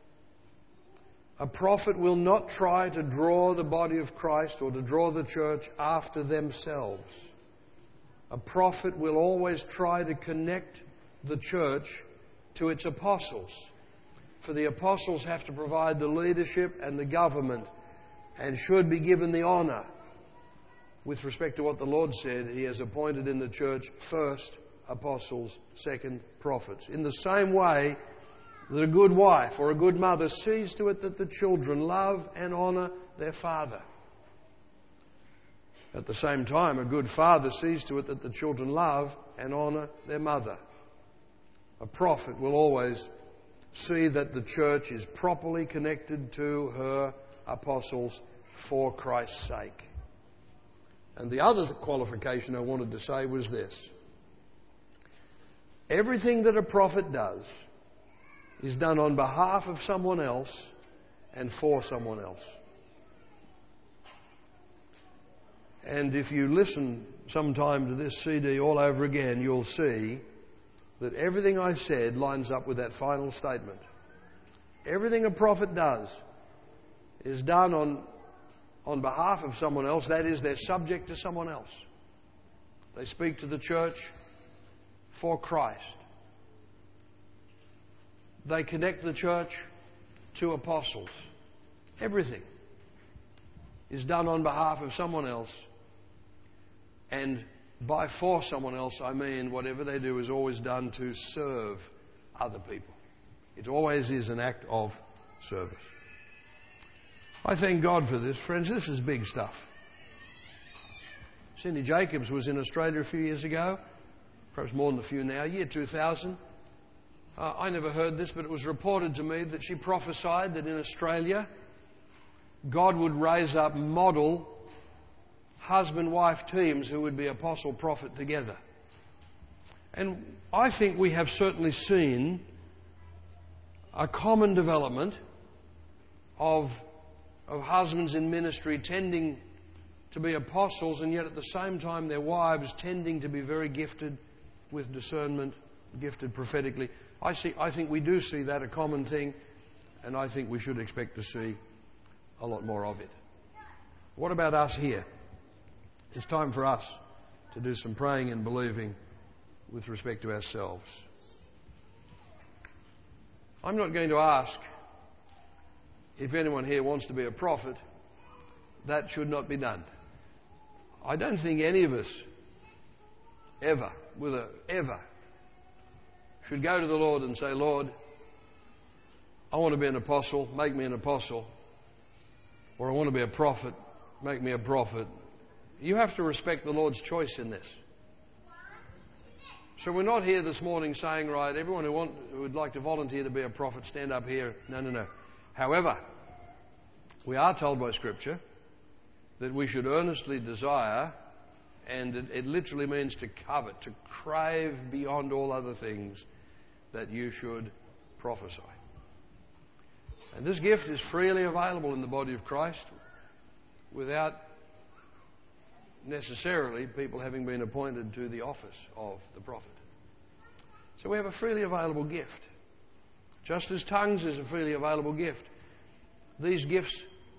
A prophet will not try to draw the body of Christ or to draw the church after themselves. A prophet will always try to connect the church to its apostles. For the apostles have to provide the leadership and the government and should be given the honour with respect to what the Lord said. He has appointed in the church first apostles, second prophets. In the same way that a good wife or a good mother sees to it that the children love and honour their father. At the same time, a good father sees to it that the children love and honour their mother. A prophet will always see that the church is properly connected to her apostles for Christ's sake. And the other qualification I wanted to say was this. Everything that a prophet does is done on behalf of someone else and for someone else. And if you listen sometime to this C D all over again, you'll see that everything I said lines up with that final statement. Everything a prophet does is done on, on behalf of someone else. That is, they're subject to someone else. They speak to the church for Christ. They connect the church to apostles. Everything is done on behalf of someone else. And by for someone else, I mean whatever they do is always done to serve other people. It always is an act of service. I thank God for this. Friends, this is big stuff. Cindy Jacobs was in Australia a few years ago, perhaps more than a few now, year two thousand. Uh, I never heard this, but it was reported to me that she prophesied that in Australia, God would raise up model husband-wife teams who would be apostle-prophet together. And I think we have certainly seen a common development of, of husbands in ministry tending to be apostles, and yet at the same time their wives tending to be very gifted with discernment, gifted prophetically. I see. I think we do see that a common thing, and I think we should expect to see a lot more of it. What about us here? It's time for us to do some praying and believing with respect to ourselves. I'm not going to ask if anyone here wants to be a prophet. That should not be done. I don't think any of us ever, with a ever, should go to the Lord and say, Lord, I want to be an apostle, make me an apostle. Or I want to be a prophet, make me a prophet. You have to respect the Lord's choice in this. So we're not here this morning saying, right, everyone who, want, who would like to volunteer to be a prophet, stand up here. No, no, no. However, we are told by Scripture that we should earnestly desire, and it, it literally means to covet, to crave beyond all other things, that you should prophesy. And this gift is freely available in the body of Christ without necessarily people having been appointed to the office of the prophet. So we have a freely available gift. Just as tongues is a freely available gift, these gifts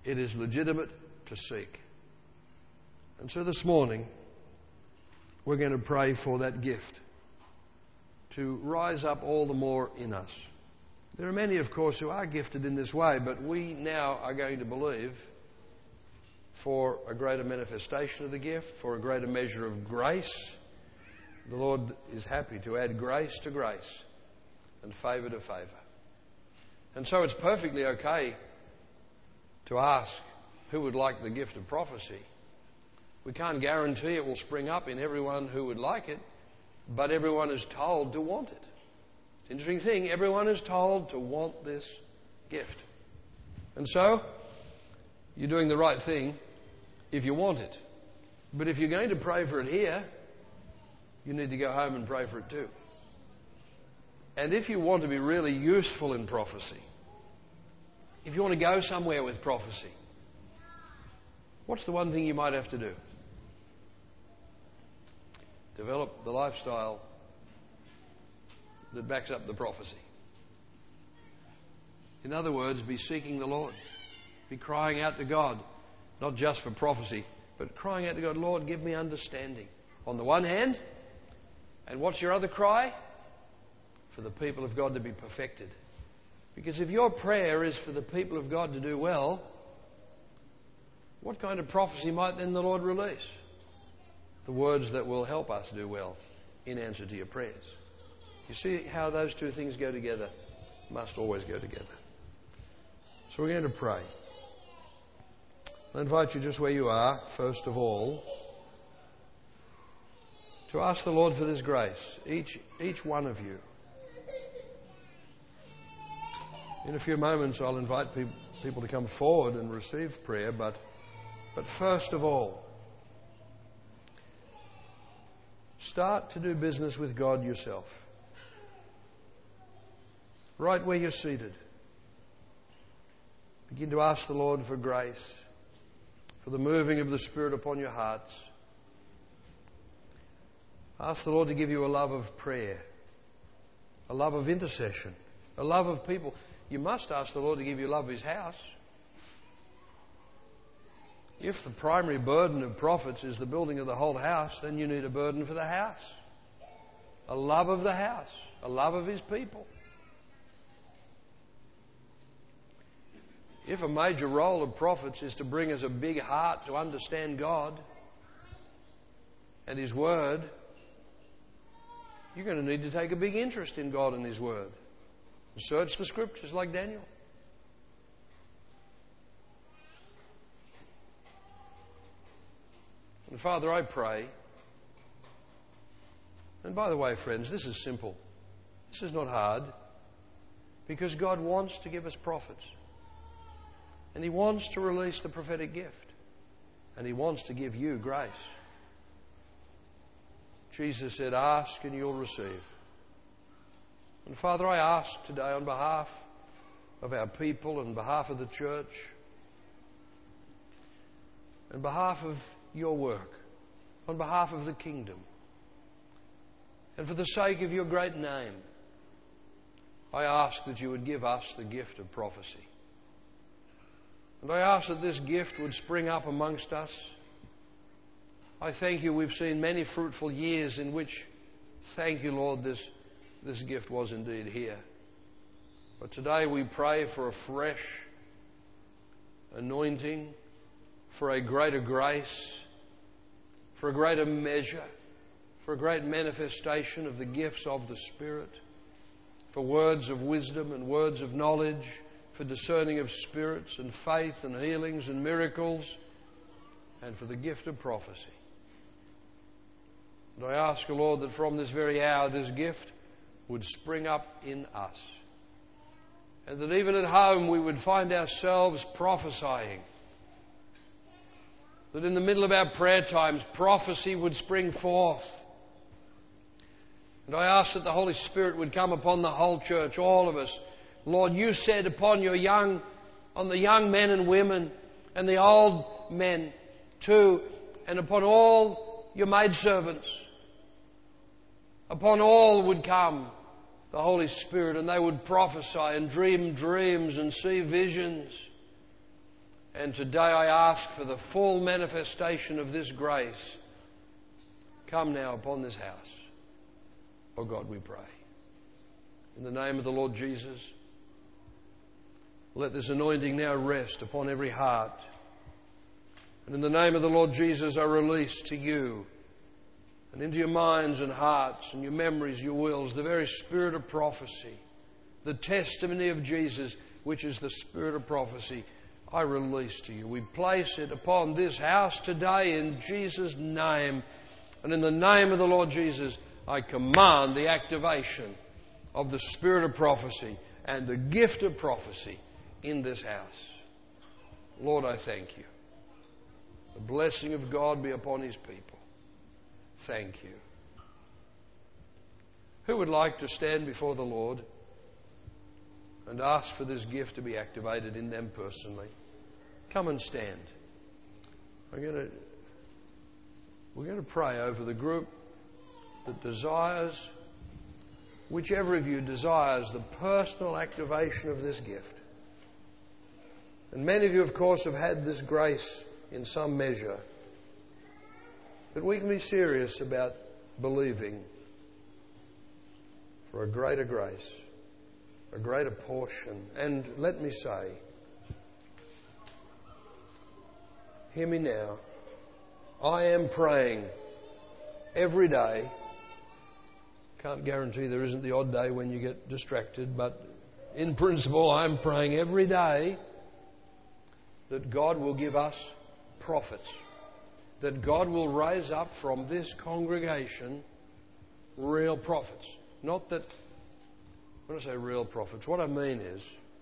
it is legitimate to seek. And so this morning, we're going to pray for that gift to rise up all the more in us. There are many, of course, who are gifted in this way, but we now are going to believe for a greater manifestation of the gift, for a greater measure of grace. The Lord is happy to add grace to grace and favour to favour. And so it's perfectly okay to ask who would like the gift of prophecy. We can't guarantee it will spring up in everyone who would like it, but everyone is told to want it. It's an interesting thing. Everyone is told to want this gift. And so, you're doing the right thing if you want it. But if you're going to pray for it here, you need to go home and pray for it too. And if you want to be really useful in prophecy, if you want to go somewhere with prophecy, what's the one thing you might have to do? Develop the lifestyle that backs up the prophecy. In other words, be seeking the Lord. Be crying out to God, not just for prophecy, but crying out to God, Lord, give me understanding. On the one hand, and what's your other cry? For the people of God to be perfected. Because if your prayer is for the people of God to do well, what kind of prophecy might then the Lord release? The words that will help us do well in answer to your prayers. You see how those two things go together? Must always go together. So we're going to pray. I invite you just where you are, first of all, to ask the Lord for this grace, each, each one of you. In a few moments I'll invite pe- people to come forward and receive prayer, but, but first of all, start to do business with God yourself. Right where you're seated. Begin to ask the Lord for grace, for the moving of the Spirit upon your hearts. Ask the Lord to give you a love of prayer, a love of intercession, a love of people. You must ask the Lord to give you love of His house. If the primary burden of prophets is the building of the whole house, then you need a burden for the house. A love of the house, a love of His people. If a major role of prophets is to bring us a big heart to understand God and His Word, you're going to need to take a big interest in God and His Word. Search the Scriptures like Daniel. And Father, I pray, and by the way, friends, this is simple. This is not hard, because God wants to give us prophets. And He wants to release the prophetic gift. And He wants to give you grace. Jesus said, ask and you'll receive. And Father, I ask today on behalf of our people, on behalf of the church, on behalf of your work, on behalf of the kingdom, and for the sake of your great name, I ask that you would give us the gift of prophecy. And I ask that this gift would spring up amongst us. I thank you, we've seen many fruitful years in which, thank you, Lord, this, this gift was indeed here. But today we pray for a fresh anointing, for a greater grace, for a greater measure, for a great manifestation of the gifts of the Spirit, for words of wisdom and words of knowledge, for discerning of spirits and faith and healings and miracles, and for the gift of prophecy. And I ask, O Lord, that from this very hour this gift would spring up in us. And that even at home we would find ourselves prophesying. That in the middle of our prayer times, prophecy would spring forth. And I ask that the Holy Spirit would come upon the whole church, all of us. Lord, you said upon your young, on the young men and women and the old men too, and upon all your maidservants, upon all would come the Holy Spirit, and they would prophesy and dream dreams and see visions And today I ask for the full manifestation of this grace. Come now upon this house. Oh God, we pray. In the name of the Lord Jesus, let this anointing now rest upon every heart. And in the name of the Lord Jesus, I release to you and into your minds and hearts and your memories, your wills, the very spirit of prophecy, the testimony of Jesus, which is the spirit of prophecy, I release to you. We place it upon this house today in Jesus' name. And in the name of the Lord Jesus, I command the activation of the spirit of prophecy and the gift of prophecy in this house. Lord, I thank you. The blessing of God be upon His people. Thank you. Who would like to stand before the Lord and ask for this gift to be activated in them personally? Come and stand. I'm going to, we're going to pray over the group that desires, whichever of you desires the personal activation of this gift. And many of you, of course, have had this grace in some measure. But we can be serious about believing for a greater grace, a greater portion. And let me say, hear me now, I am praying every day. Can't guarantee there isn't the odd day when you get distracted, but in principle I'm praying every day that God will give us prophets, that God will raise up from this congregation real prophets. Not that, when I say real prophets, what I mean is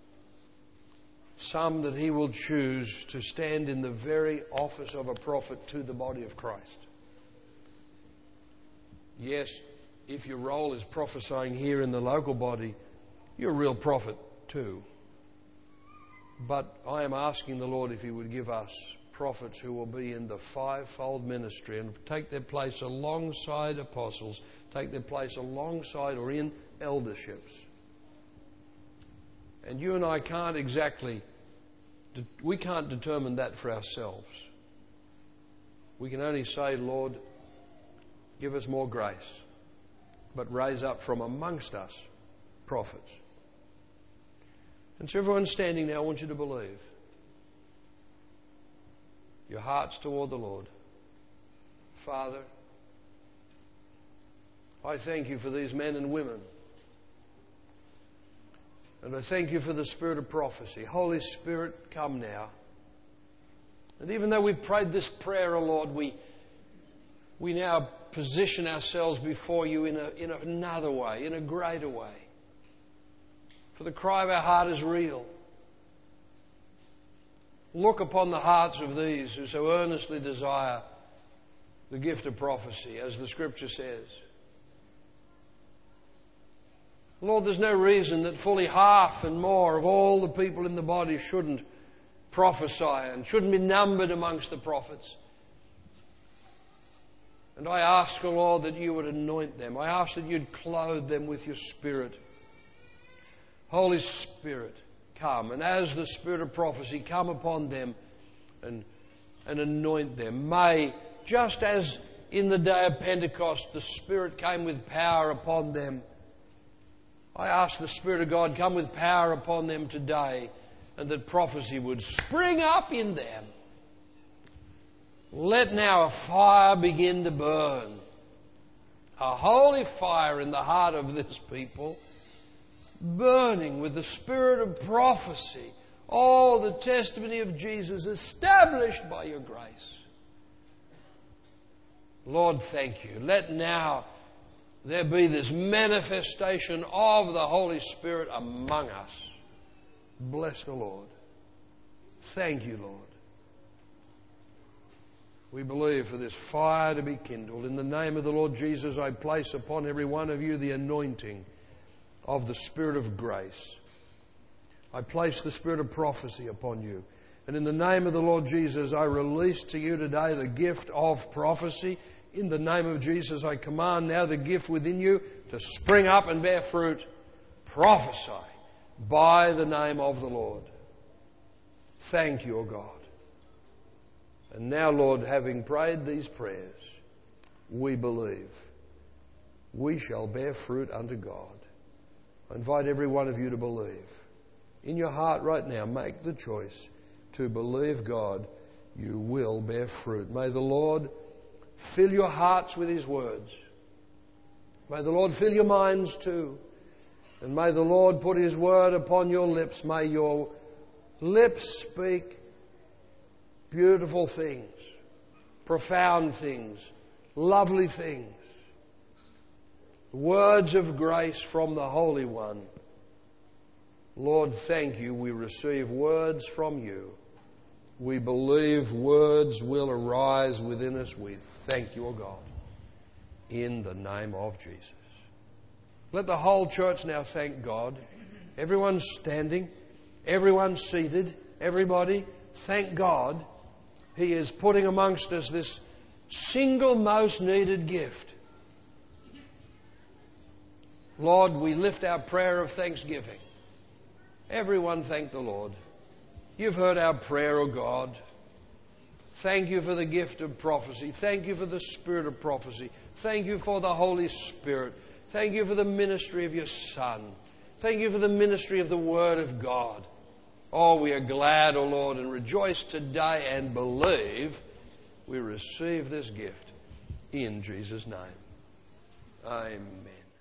some that He will choose to stand in the very office of a prophet to the body of Christ. Yes, if your role is prophesying here in the local body, you're a real prophet too. But I am asking the Lord if He would give us prophets who will be in the fivefold ministry and take their place alongside apostles, take their place alongside or in elderships. And you and I can't exactly, we can't determine that for ourselves. We can only say, Lord, give us more grace, but raise up from amongst us prophets. And so everyone standing now, I want you to believe. Your hearts toward the Lord. Father, I thank you for these men and women. And I thank you for the spirit of prophecy. Holy Spirit, come now. And even though we've prayed this prayer, O Lord, we, we now position ourselves before you in, a, in another way, in a greater way. For the cry of our heart is real. Look upon the hearts of these who so earnestly desire the gift of prophecy, as the Scripture says. Lord, there's no reason that fully half and more of all the people in the body shouldn't prophesy and shouldn't be numbered amongst the prophets. And I ask, O Lord, that you would anoint them. I ask that you'd clothe them with your Spirit. Holy Spirit, come. And as the Spirit of prophecy, come upon them and, and anoint them. May, just as in the day of Pentecost, the Spirit came with power upon them, I ask the Spirit of God come with power upon them today, and that prophecy would spring up in them. Let now a fire begin to burn, a holy fire in the heart of this people, burning with the spirit of prophecy, all the testimony of Jesus established by your grace. Lord, thank you. Let now there be this manifestation of the Holy Spirit among us. Bless the Lord. Thank you, Lord. We believe for this fire to be kindled. In the name of the Lord Jesus, I place upon every one of you the anointing of the Spirit of grace. I place the Spirit of prophecy upon you. And in the name of the Lord Jesus, I release to you today the gift of prophecy. In the name of Jesus, I command now the gift within you to spring up and bear fruit. Prophesy by the name of the Lord. Thank you, O God. And now, Lord, having prayed these prayers, we believe we shall bear fruit unto God. I invite every one of you to believe. In your heart right now, make the choice to believe God. You will bear fruit. May the Lord fill your hearts with His words. May the Lord fill your minds too. And may the Lord put His word upon your lips. May your lips speak beautiful things, profound things, lovely things. Words of grace from the Holy One. Lord, thank you. We receive words from you. We believe words will arise within us. We thank you, O God, in the name of Jesus. Let the whole church now thank God. Everyone standing, everyone seated, everybody, thank God. He is putting amongst us this single most needed gift. Lord, we lift our prayer of thanksgiving. Everyone thank the Lord. You've heard our prayer, O God. Thank you for the gift of prophecy. Thank you for the spirit of prophecy. Thank you for the Holy Spirit. Thank you for the ministry of your Son. Thank you for the ministry of the Word of God. Oh, we are glad, O Lord, and rejoice today and believe we receive this gift in Jesus' name. Amen.